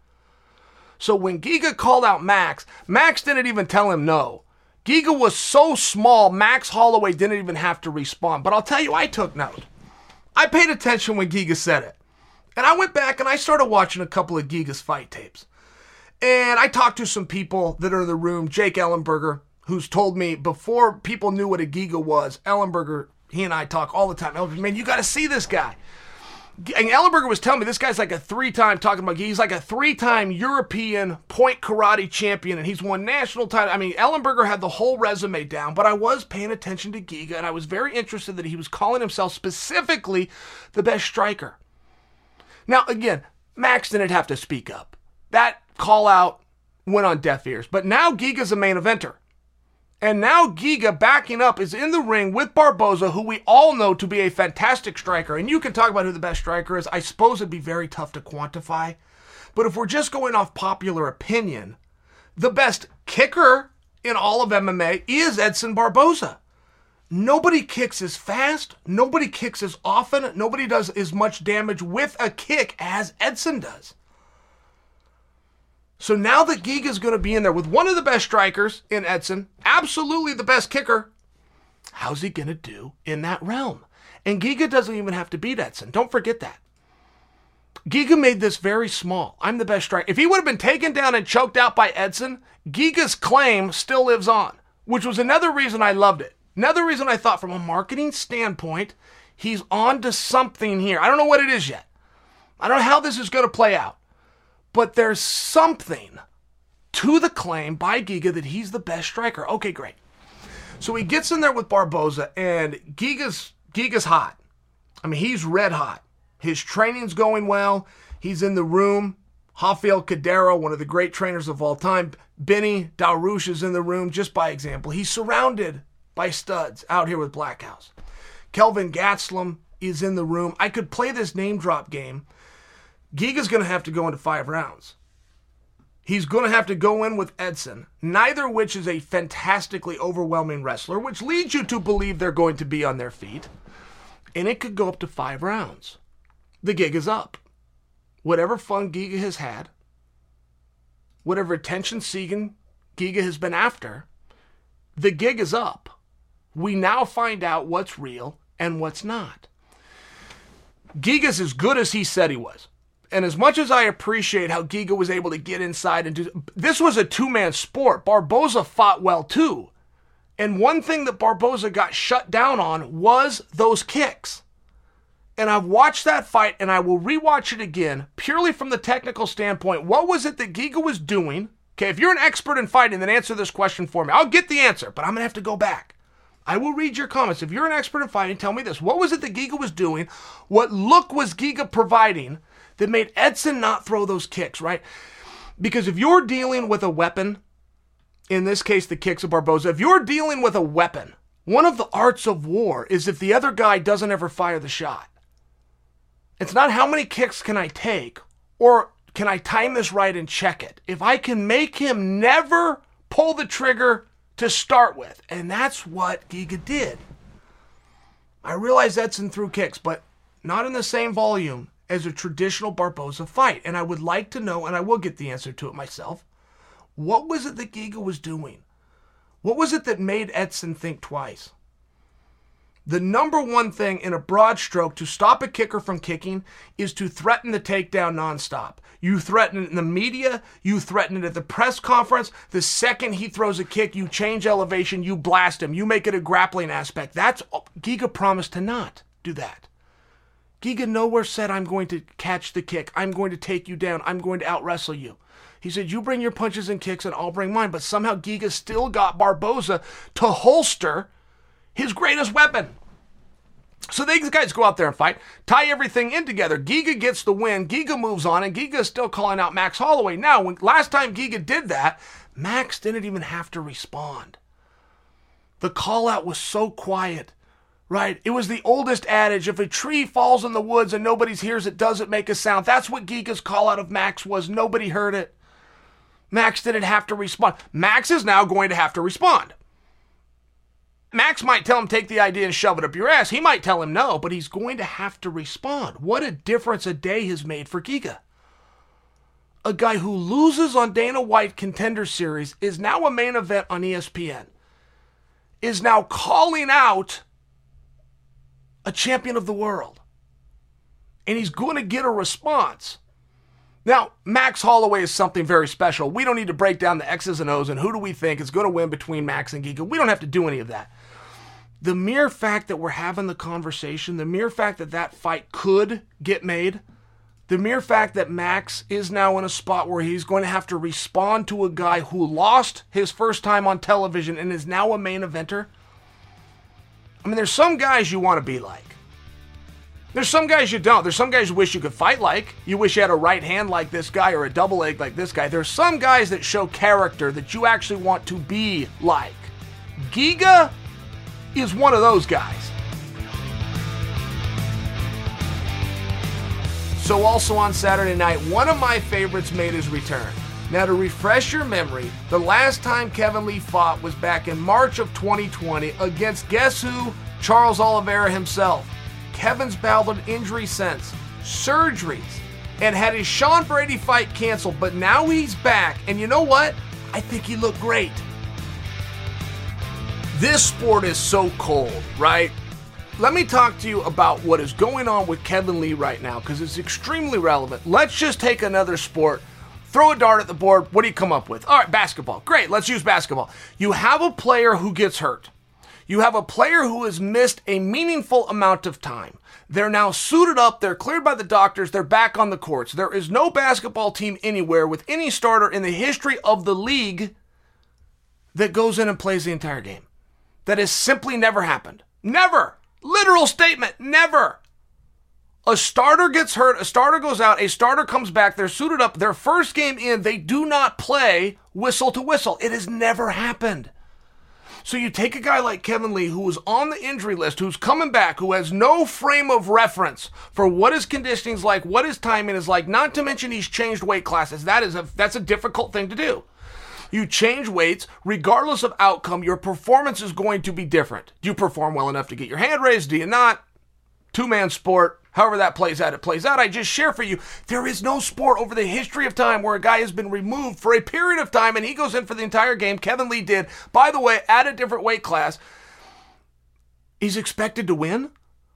S1: So when Giga called out Max, Max didn't even tell him no. Giga was so small, Max Holloway didn't even have to respond. But I'll tell you, I took note. I paid attention when Giga said it. And I went back and I started watching a couple of Giga's fight tapes. And I talked to some people that are in the room. Jake Ellenberger, who's told me before people knew what a Giga was, Ellenberger, he and I talk all the time. Ellenberger, man, you got to see this guy. And Ellenberger was telling me this guy's like a three-time, talking about, he's like a three-time European point karate champion, and he's won national title. I mean, Ellenberger had the whole resume down, but I was paying attention to Giga, and I was very interested that he was calling himself specifically the best striker. Now, again, Max didn't have to speak up. That call out went on deaf ears. But now Giga's a main eventer. And now Giga, backing up, is in the ring with Barboza, who we all know to be a fantastic striker. And you can talk about who the best striker is. I suppose it'd be very tough to quantify. But if we're just going off popular opinion, the best kicker in all of M M A is Edson Barboza. Nobody kicks as fast. Nobody kicks as often. Nobody does as much damage with a kick as Edson does. So now that Giga's going to be in there with one of the best strikers in Edson, absolutely the best kicker, how's he going to do in that realm? And Giga doesn't even have to beat Edson. Don't forget that. Giga made this very small. I'm the best striker. If he would have been taken down and choked out by Edson, Giga's claim still lives on, which was another reason I loved it. Another reason I thought from a marketing standpoint, he's on to something here. I don't know what it is yet. I don't know how this is going to play out. But there's something to the claim by Giga that he's the best striker. Okay, great. So he gets in there with Barboza, and Giga's, Giga's hot. I mean, he's red hot. His training's going well. He's in the room. Rafael Cadero, one of the great trainers of all time. Benny Darush is in the room, just by example. He's surrounded by studs out here with Blackhouse. Kelvin Gastelum is in the room. I could play this name drop game. Giga's going to have to go into five rounds. He's going to have to go in with Edson, neither of which is a fantastically overwhelming wrestler, which leads you to believe they're going to be on their feet. And it could go up to five rounds. The gig is up. Whatever fun Giga has had, whatever attention-seeking Giga has been after, the gig is up. We now find out what's real and what's not. Giga's as good as he said he was. And as much as I appreciate how Giga was able to get inside and do... This was a two-man sport. Barboza fought well, too. And one thing that Barboza got shut down on was those kicks. And I've watched that fight, and I will rewatch it again, purely from the technical standpoint. What was it that Giga was doing? Okay, if you're an expert in fighting, then answer this question for me. I'll get the answer, but I'm going to have to go back. I will read your comments. If you're an expert in fighting, tell me this. What was it that Giga was doing? What look was Giga providing that made Edson not throw those kicks, right? Because if you're dealing with a weapon, in this case the kicks of Barboza, if you're dealing with a weapon, one of the arts of war is if the other guy doesn't ever fire the shot. It's not how many kicks can I take, or can I time this right and check it. If I can make him never pull the trigger to start with, and that's what Giga did. I realize Edson threw kicks, but not in the same volume as a traditional Barboza fight. And I would like to know, and I will get the answer to it myself, what was it that Giga was doing? What was it that made Edson think twice? The number one thing in a broad stroke to stop a kicker from kicking is to threaten the takedown nonstop. You threaten it in the media, you threaten it at the press conference. The second he throws a kick, you change elevation, you blast him, you make it a grappling aspect. That's Giga promised to not do that. Giga nowhere said, I'm going to catch the kick, I'm going to take you down, I'm going to out-wrestle you. He said, you bring your punches and kicks and I'll bring mine. But somehow Giga still got Barboza to holster his greatest weapon. So these guys go out there and fight, tie everything in together. Giga gets the win, Giga moves on, and Giga is still calling out Max Holloway. Now, when last time Giga did that, Max didn't even have to respond. The call out was so quiet. Right? It was the oldest adage, if a tree falls in the woods and nobody hears it, does it make a sound? That's what Giga's call out of Max was. Nobody heard it. Max didn't have to respond. Max is now going to have to respond. Max might tell him, take the idea and shove it up your ass. He might tell him no, but he's going to have to respond. What a difference a day has made for Giga. A guy who loses on Dana White Contender Series is now a main event on E S P N. Is now calling out a champion of the world. And he's going to get a response. Now, Max Holloway is something very special. We don't need to break down the X's and O's and who do we think is going to win between Max and Giga. We don't have to do any of that. The mere fact that we're having the conversation, the mere fact that that fight could get made, the mere fact that Max is now in a spot where he's going to have to respond to a guy who lost his first time on television and is now a main eventer. I mean, there's some guys you want to be like. There's some guys you don't. There's some guys you wish you could fight like. You wish you had a right hand like this guy or a double leg like this guy. There's some guys that show character that you actually want to be like. Giga is one of those guys. So also on Saturday night, one of my favorites made his return. Now, to refresh your memory, the last time Kevin Lee fought was back in March of twenty twenty against, guess who? Charles Oliveira himself. Kevin's battled an injury since, surgeries, and had his Sean Brady fight canceled, but now he's back, and you know what? I think he looked great. This sport is so cold, right? Let me talk to you about what is going on with Kevin Lee right now, because it's extremely relevant. Let's just take another sport, throw a dart at the board. What do you come up with? All right, basketball. Great, let's use basketball. You have a player who gets hurt. You have a player who has missed a meaningful amount of time. They're now suited up, they're cleared by the doctors, they're back on the courts. There is no basketball team anywhere with any starter in the history of the league that goes in and plays the entire game. That has simply never happened. Never. Literal statement. Never. A starter gets hurt, a starter goes out, a starter comes back, they're suited up, their first game in, they do not play whistle to whistle. It has never happened. So you take a guy like Kevin Lee, who is on the injury list, who's coming back, who has no frame of reference for what his conditioning is like, what his timing is like, not to mention he's changed weight classes. That is a, that's a difficult thing to do. You change weights, regardless of outcome, your performance is going to be different. Do you perform well enough to get your hand raised? Do you not? Two-man sport. However that plays out, it plays out. I just share for you, there is no sport over the history of time where a guy has been removed for a period of time and he goes in for the entire game. Kevin Lee did. By the way, at a different weight class. He's expected to win.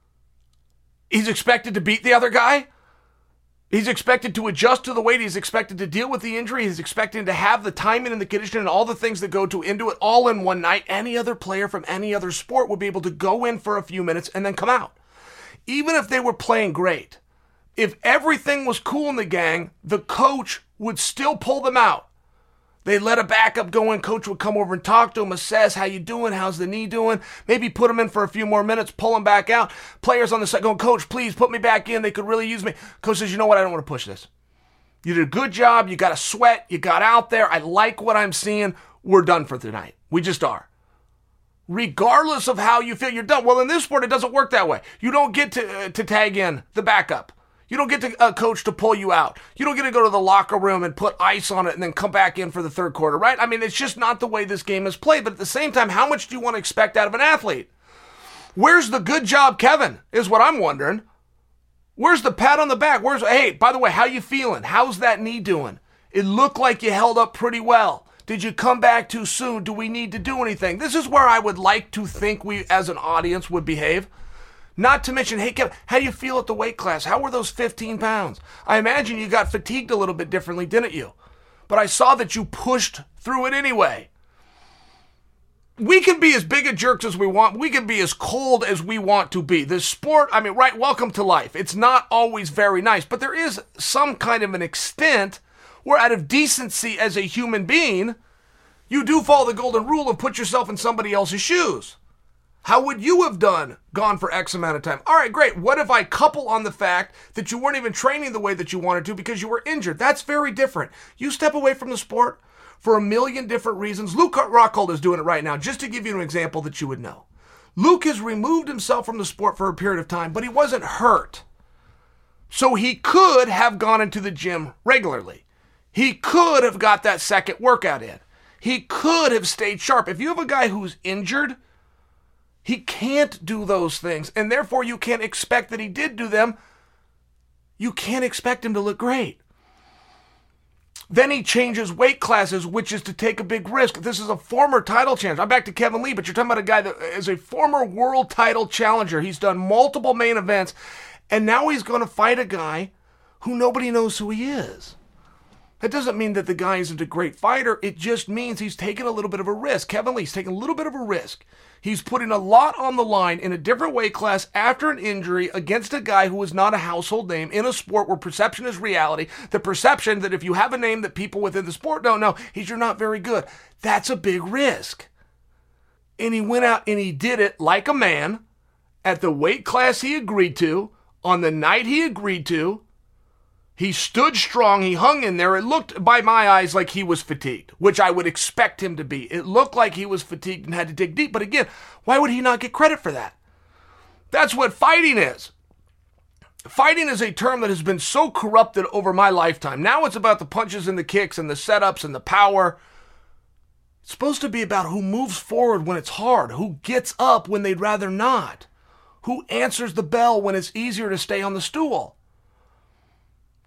S1: He's expected to beat the other guy. He's expected to adjust to the weight. He's expected to deal with the injury. He's expected to have the timing and the conditioning and all the things that go to into it all in one night. Any other player from any other sport would be able to go in for a few minutes and then come out. Even if they were playing great, if everything was cool in the gang, the coach would still pull them out. They'd let a backup go in, coach would come over and talk to him, assess, how you doing, how's the knee doing, maybe put him in for a few more minutes, pull him back out. Players on the side going, coach, please put me back in, they could really use me. Coach says, you know what, I don't want to push this. You did a good job, you got a sweat, you got out there, I like what I'm seeing, we're done for tonight. We just are. Regardless of how you feel, you're done. Well, in this sport, it doesn't work that way. You don't get to uh, to tag in the backup. You don't get to a uh, coach to pull you out. You don't get to go to the locker room and put ice on it and then come back in for the third quarter, right? I mean, it's just not the way this game is played. But at the same time, how much do you want to expect out of an athlete? Where's the good job, Kevin, is what I'm wondering. Where's the pat on the back? Where's, hey, by the way, how you feeling? How's that knee doing? It looked like you held up pretty well. Did you come back too soon? Do we need to do anything? This is where I would like to think we as an audience would behave. Not to mention, hey, Kevin, how do you feel at the weight class? How were those fifteen pounds? I imagine you got fatigued a little bit differently, didn't you? But I saw that you pushed through it anyway. We can be as big a jerks as we want. We can be as cold as we want to be. This sport, I mean, right, welcome to life. It's not always very nice, but there is some kind of an extent where out of decency as a human being, you do follow the golden rule of put yourself in somebody else's shoes. How would you have done gone for X amount of time? All right, great. What if I couple on the fact that you weren't even training the way that you wanted to because you were injured? That's very different. You step away from the sport for a million different reasons. Luke Rockhold is doing it right now, just to give you an example that you would know. Luke has removed himself from the sport for a period of time, but he wasn't hurt. So he could have gone into the gym regularly. He could have got that second workout in. He could have stayed sharp. If you have a guy who's injured, he can't do those things, and therefore you can't expect that he did do them. You can't expect him to look great. Then he changes weight classes, which is to take a big risk. This is a former title challenger. I'm back to Kevin Lee, but you're talking about a guy that is a former world title challenger. He's done multiple main events, and now he's going to fight a guy who nobody knows who he is. That doesn't mean that the guy isn't a great fighter. It just means he's taking a little bit of a risk. Kevin Lee's taking a little bit of a risk. He's putting a lot on the line in a different weight class after an injury against a guy who is not a household name in a sport where perception is reality. The perception that if you have a name that people within the sport don't know, he's you're not very good. That's a big risk. And he went out and he did it like a man at the weight class he agreed to, on the night he agreed to. He stood strong, he hung in there. It looked, by my eyes, like he was fatigued, which I would expect him to be. It looked like he was fatigued and had to dig deep. But again, why would he not get credit for that? That's what fighting is. Fighting is a term that has been so corrupted over my lifetime. Now it's about the punches and the kicks and the setups and the power. It's supposed to be about who moves forward when it's hard, who gets up when they'd rather not, who answers the bell when it's easier to stay on the stool.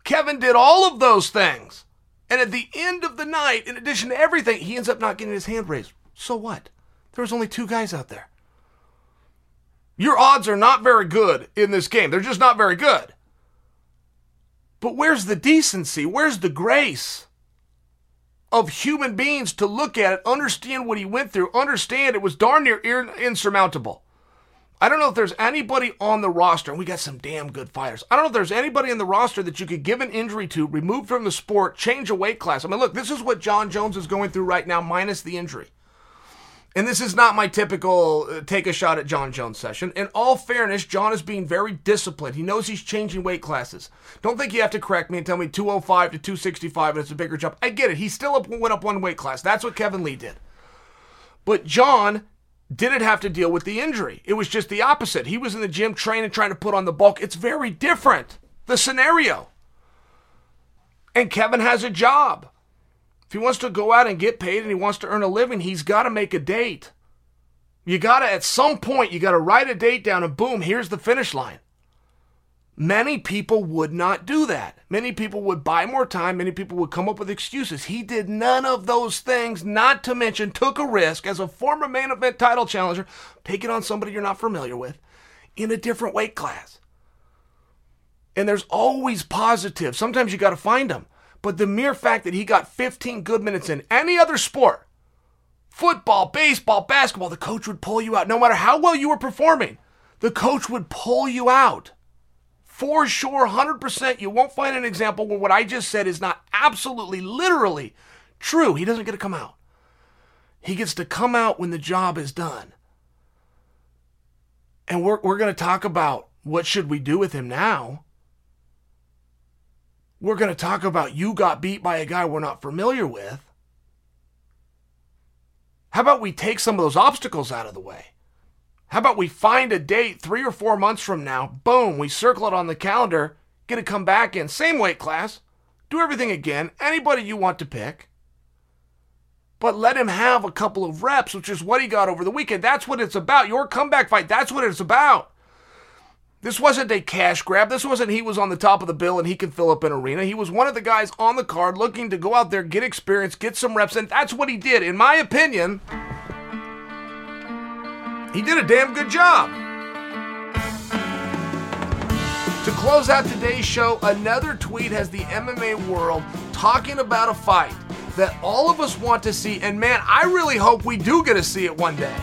S1: Kevin did all of those things. And at the end of the night, in addition to everything, he ends up not getting his hand raised. So what? There was only two guys out there. Your odds are not very good in this game. They're just not very good. But where's the decency? Where's the grace of human beings to look at it, understand what he went through, understand it was darn near insurmountable? I don't know if there's anybody on the roster, and we got some damn good fighters. I don't know if there's anybody in the roster that you could give an injury to, remove from the sport, change a weight class. I mean, look, this is what Jon Jones is going through right now, minus the injury. And this is not my typical uh, take a shot at Jon Jones session. In all fairness, Jon is being very disciplined. He knows he's changing weight classes. Don't think you have to correct me and tell me two oh five to two sixty-five and it's a bigger jump. I get it. He still up, went up one weight class. That's what Kevin Lee did. But Jon didn't have to deal with the injury. It was just the opposite. He was in the gym training, trying to put on the bulk. It's very different, the scenario. And Kevin has a job. If he wants to go out and get paid and he wants to earn a living, he's got to make a date. You got to, at some point, you got to write a date down and boom, here's the finish line. Many people would not do that. Many people would buy more time. Many people would come up with excuses. He did none of those things, not to mention took a risk as a former main event title challenger, taking on somebody you're not familiar with in a different weight class. And there's always positive. Sometimes you got to find them. But the mere fact that he got fifteen good minutes in any other sport, football, baseball, basketball, the coach would pull you out. No matter how well you were performing, the coach would pull you out. For sure, one hundred percent, you won't find an example where what I just said is not absolutely, literally true. He doesn't get to come out. He gets to come out when the job is done. And we're, we're going to talk about what should we do with him now. We're going to talk about you got beat by a guy we're not familiar with. How about we take some of those obstacles out of the way? How about we find a date three or four months from now, boom, we circle it on the calendar, get to come back in, same weight class, do everything again, anybody you want to pick, but let him have a couple of reps, which is what he got over the weekend. That's what it's about. Your comeback fight, that's what it's about. This wasn't a cash grab. This wasn't he was on the top of the bill and he could fill up an arena. He was one of the guys on the card looking to go out there, get experience, get some reps, and that's what he did. In my opinion, he did a damn good job. To close out today's show, another tweet has the M M A world talking about a fight that all of us want to see, and man, I really hope we do get to see it one day.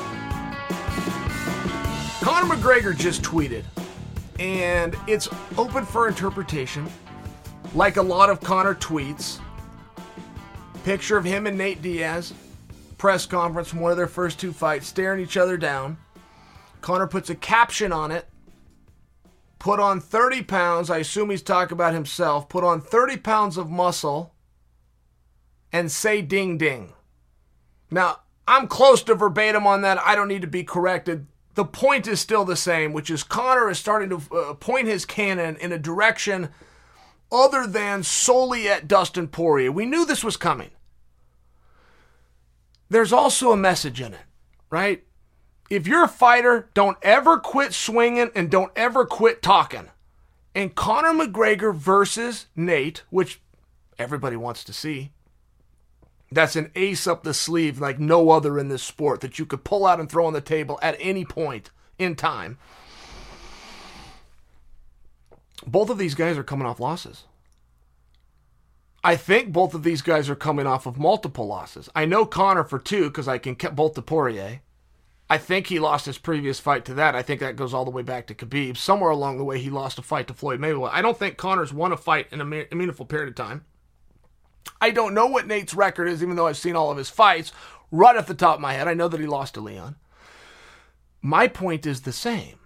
S1: Conor McGregor just tweeted, and it's open for interpretation, like a lot of Conor tweets. Picture of him and Nate Diaz, press conference from one of their first two fights, staring each other down. Conor puts a caption on it, put on thirty pounds, I assume he's talking about himself, put on thirty pounds of muscle, and say ding ding. Now, I'm close to verbatim on that, I don't need to be corrected. The point is still the same, which is Conor is starting to uh, point his cannon in a direction other than solely at Dustin Poirier. We knew this was coming. There's also a message in it, right? If you're a fighter, don't ever quit swinging and don't ever quit talking. And Conor McGregor versus Nate, which everybody wants to see, that's an ace up the sleeve like no other in this sport that you could pull out and throw on the table at any point in time. Both of these guys are coming off losses. I think both of these guys are coming off of multiple losses. I know Conor for two because I can get both to Poirier. I think he lost his previous fight to that. I think that goes all the way back to Khabib. Somewhere along the way he lost a fight to Floyd Mayweather. I don't think Conor's won a fight in a meaningful period of time. I don't know what Nate's record is, even though I've seen all of his fights. Right off the top of my head, I know that he lost to Leon. My point is the same,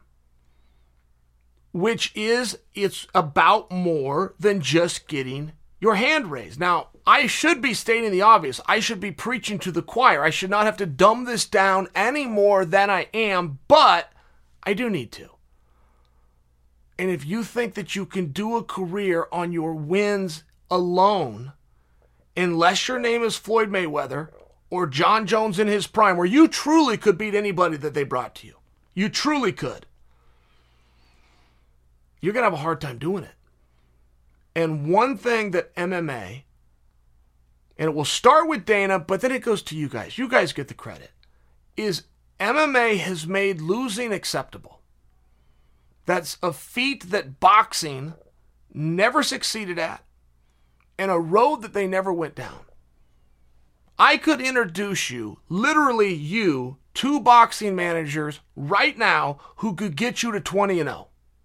S1: which is it's about more than just getting your hand raised. Now, I should be stating the obvious. I should be preaching to the choir. I should not have to dumb this down any more than I am, but I do need to. And if you think that you can do a career on your wins alone, unless your name is Floyd Mayweather or Jon Jones in his prime, where you truly could beat anybody that they brought to you. You truly could. You're going to have a hard time doing it. And one thing that M M A, and it will start with Dana, but then it goes to you guys. You guys get the credit. Is M M A has made losing acceptable. That's a feat that boxing never succeeded at, and a road that they never went down. I could introduce you, literally you, two boxing managers right now who could get you to twenty and oh.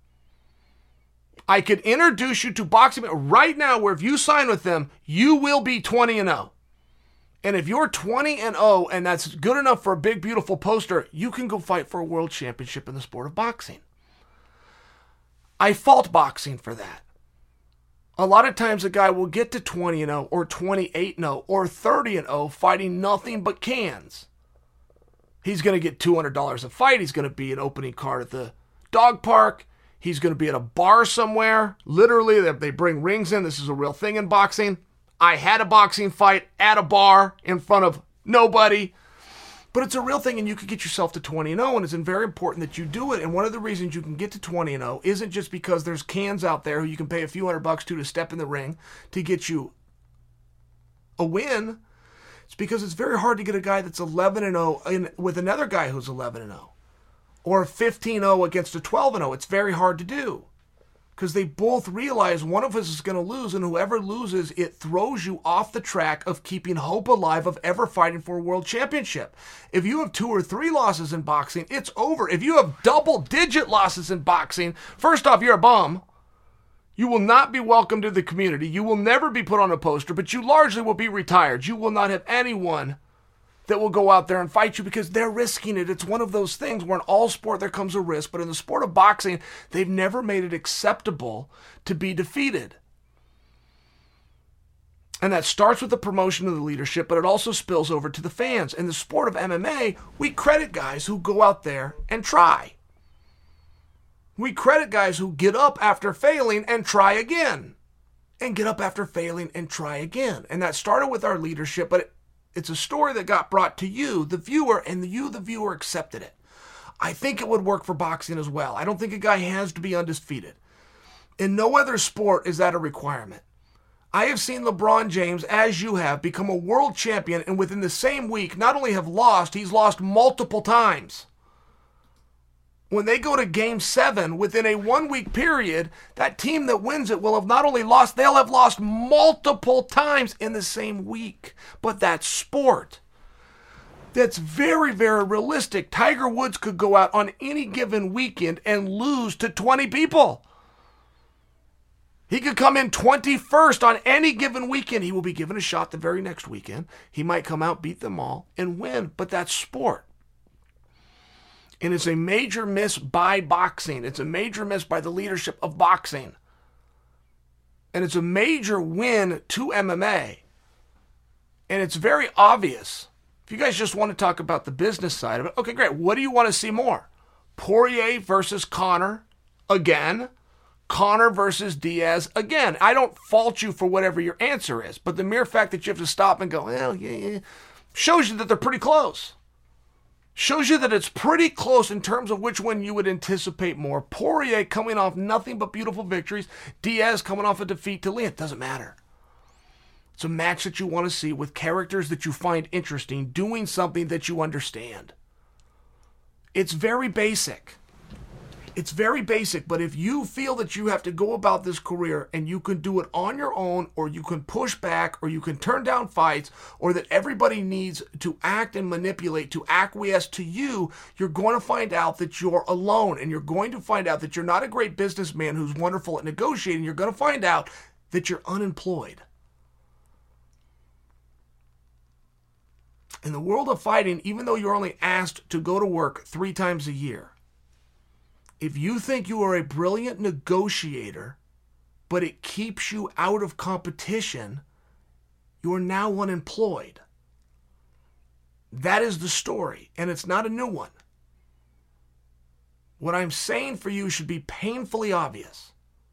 S1: I could introduce you to boxing right now where if you sign with them, you will be twenty and oh. And if you're twenty and oh and that's good enough for a big, beautiful poster, you can go fight for a world championship in the sport of boxing. I fault boxing for that. A lot of times a guy will get to twenty and oh or twenty-eight and oh or thirty and oh fighting nothing but cans. He's going to get two hundred dollars a fight. He's going to be an opening card at the dog park. He's going to be at a bar somewhere. Literally, they bring rings in. This is a real thing in boxing. I had a boxing fight at a bar in front of nobody. But it's a real thing, and you can get yourself to twenty and oh, and it's very important that you do it. And one of the reasons you can get to twenty and oh isn't just because there's cans out there who you can pay a few hundred bucks to to step in the ring to get you a win. It's because it's very hard to get a guy that's eleven and oh in, with another guy who's eleven and oh. Or fifteen and oh against a twelve and oh. It's very hard to do. Because they both realize one of us is going to lose, and whoever loses, it throws you off the track of keeping hope alive of ever fighting for a world championship. If you have two or three losses in boxing, it's over. If you have double-digit losses in boxing, first off, you're a bum. You will not be welcome to the community. You will never be put on a poster, but you largely will be retired. You will not have anyone that will go out there and fight you because they're risking it. It's one of those things where in all sport there comes a risk, but in the sport of boxing, they've never made it acceptable to be defeated. And that starts with the promotion of the leadership, but it also spills over to the fans. In the sport of M M A, we credit guys who go out there and try. We credit guys who get up after failing and try again. And get up after failing and try again. And that started with our leadership, but it, it's a story that got brought to you, the viewer, and you, the viewer, accepted it. I think it would work for boxing as well. I don't think a guy has to be undefeated. In no other sport is that a requirement. I have seen LeBron James, as you have, become a world champion, and within the same week, not only have lost, he's lost multiple times. When they go to game seven, within a one-week period, that team that wins it will have not only lost, they'll have lost multiple times in the same week. But that's sport. That's very, very realistic. Tiger Woods could go out on any given weekend and lose to twenty people. He could come in twenty-first on any given weekend. He will be given a shot the very next weekend. He might come out, beat them all, and win. But that's sport. And it's a major miss by boxing. It's a major miss by the leadership of boxing. And it's a major win to M M A. And it's very obvious. If you guys just want to talk about the business side of it, okay, great. What do you want to see more? Poirier versus Conor again. Conor versus Diaz again. I don't fault you for whatever your answer is, but the mere fact that you have to stop and go, well, yeah, yeah, shows you that they're pretty close. Shows you that it's pretty close in terms of which one you would anticipate more. Poirier coming off nothing but beautiful victories. Diaz coming off a defeat to Lee. It doesn't matter. It's a match that you want to see with characters that you find interesting, doing something that you understand. It's very basic. It's very basic, but if you feel that you have to go about this career and you can do it on your own, or you can push back, or you can turn down fights, or that everybody needs to act and manipulate to acquiesce to you, you're going to find out that you're alone, and you're going to find out that you're not a great businessman who's wonderful at negotiating. You're going to find out that you're unemployed. In the world of fighting, even though you're only asked to go to work three times a year, if you think you are a brilliant negotiator, but it keeps you out of competition, you are now unemployed. That is the story, and it's not a new one. What I'm saying for you should be painfully obvious.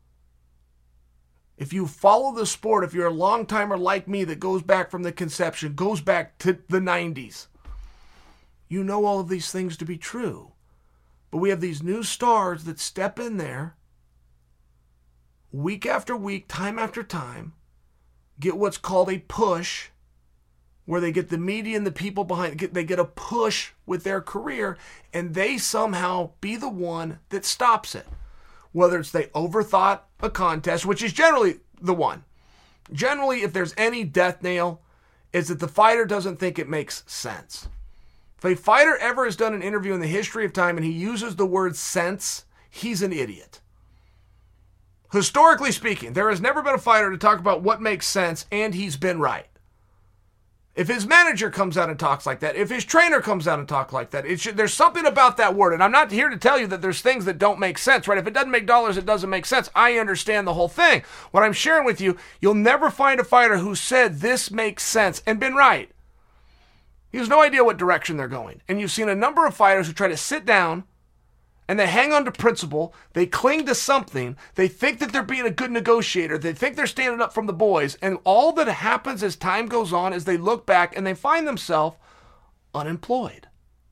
S1: If you follow the sport, if you're a long timer like me that goes back from the conception, goes back to the nineties, you know all of these things to be true. But we have these new stars that step in there week after week, time after time, get what's called a push, where they get the media and the people behind, get, they get a push with their career, and they somehow be the one that stops it. Whether it's they overthought a contest, which is generally the one. Generally, if there's any death nail, is that the fighter doesn't think it makes sense. If a fighter ever has done an interview in the history of time and he uses the word sense, he's an idiot. Historically speaking, there has never been a fighter to talk about what makes sense, and he's been right. If his manager comes out and talks like that, if his trainer comes out and talks like that, it should, there's something about that word. And I'm not here to tell you that there's things that don't make sense, right? If it doesn't make dollars, it doesn't make sense. I understand the whole thing. What I'm sharing with you, you'll never find a fighter who said this makes sense and been right. He has no idea what direction they're going. And you've seen a number of fighters who try to sit down and they hang on to principle, they cling to something, they think that they're being a good negotiator, they think they're standing up from the boys, and all that happens as time goes on is they look back and they find themselves unemployed.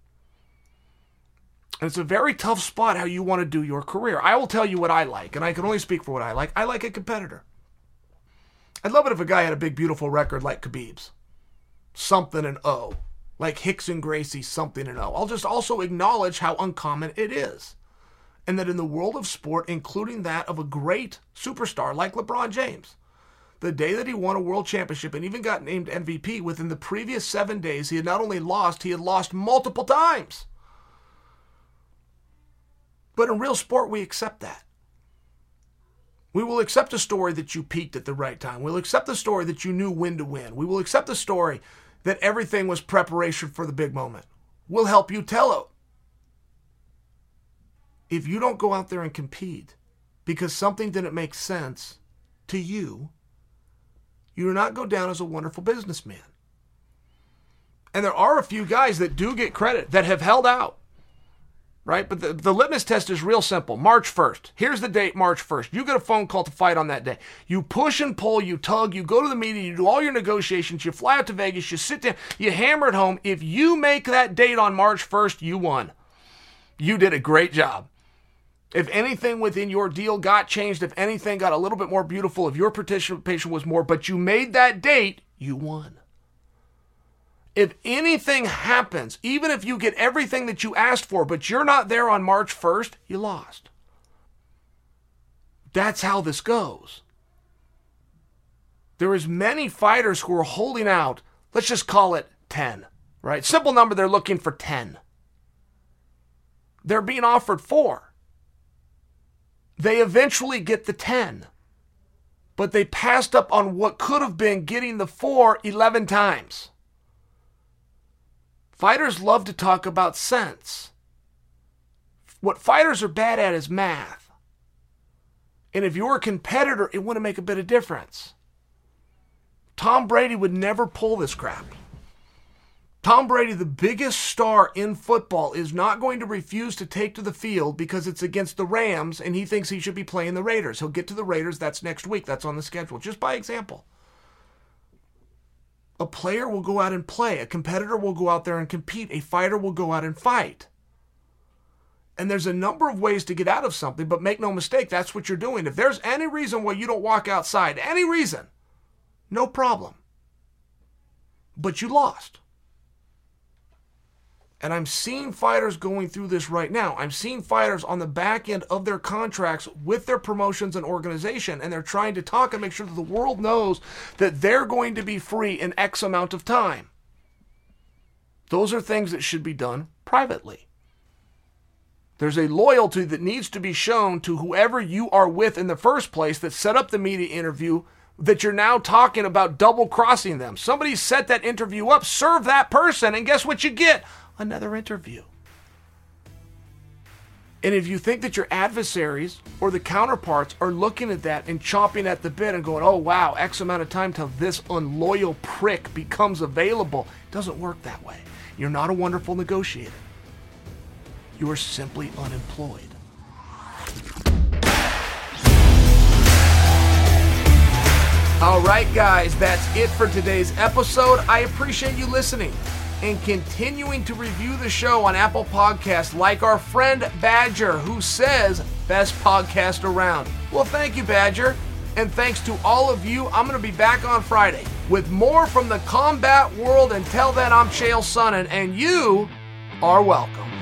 S1: And it's a very tough spot how you want to do your career. I will tell you what I like, and I can only speak for what I like. I like a competitor. I'd love it if a guy had a big, beautiful record like Khabib's. Something and O. Like Rickson Gracie, something and O. I'll just also acknowledge how uncommon it is. And that in the world of sport, including that of a great superstar like LeBron James, the day that he won a world championship and even got named M V P, within the previous seven days, he had not only lost, he had lost multiple times. But in real sport, we accept that. We will accept a story that you peaked at the right time. We'll accept the story that you knew when to win. We will accept the story that everything was preparation for the big moment. We'll help you tell it. If you don't go out there and compete because something didn't make sense to you, you do not go down as a wonderful businessman. And there are a few guys that do get credit, that have held out. Right? But the, the litmus test is real simple. March first. Here's the date, March first. You get a phone call to fight on that day. You push and pull, you tug, you go to the meeting, you do all your negotiations, you fly out to Vegas, you sit down, you hammer it home. If you make that date on March first, you won. You did a great job. If anything within your deal got changed, if anything got a little bit more beautiful, if your participation was more, but you made that date, you won. If anything happens, even if you get everything that you asked for, but you're not there on March first, you lost. That's how this goes. There is many fighters who are holding out, let's just call it ten, right? Simple number, they're looking for ten. They're being offered four. They eventually get the ten, but they passed up on what could have been getting the four eleven times. Fighters love to talk about sense. What fighters are bad at is math. And if you're a competitor, it wouldn't make a bit of difference. Tom Brady would never pull this crap. Tom Brady, the biggest star in football, is not going to refuse to take to the field because it's against the Rams and he thinks he should be playing the Raiders. He'll get to the Raiders, that's next week, that's on the schedule, just by example. A player will go out and play. A competitor will go out there and compete. A fighter will go out and fight. And there's a number of ways to get out of something, but make no mistake, that's what you're doing. If there's any reason why you don't walk outside, any reason, no problem. But you lost. And I'm seeing fighters going through this right now. I'm seeing fighters on the back end of their contracts with their promotions and organization, and they're trying to talk and make sure that the world knows that they're going to be free in X amount of time. Those are things that should be done privately. There's a loyalty that needs to be shown to whoever you are with in the first place that set up the media interview, that you're now talking about double crossing them. Somebody set that interview up, serve that person, and guess what you get? Another interview. And if you think that your adversaries or the counterparts are looking at that and chomping at the bit and going, oh wow, X amount of time till this unloyal prick becomes available, it doesn't work that way. You're not a wonderful negotiator. You are simply unemployed. All right, guys, that's it for today's episode. I appreciate you listening. and continuing to review the show on Apple Podcasts like our friend Badger, who says, best podcast around. Well, thank you, Badger. And thanks to all of you. I'm going to be back on Friday with more from the combat world. Until then, I'm Chael Sonnen, and you are welcome.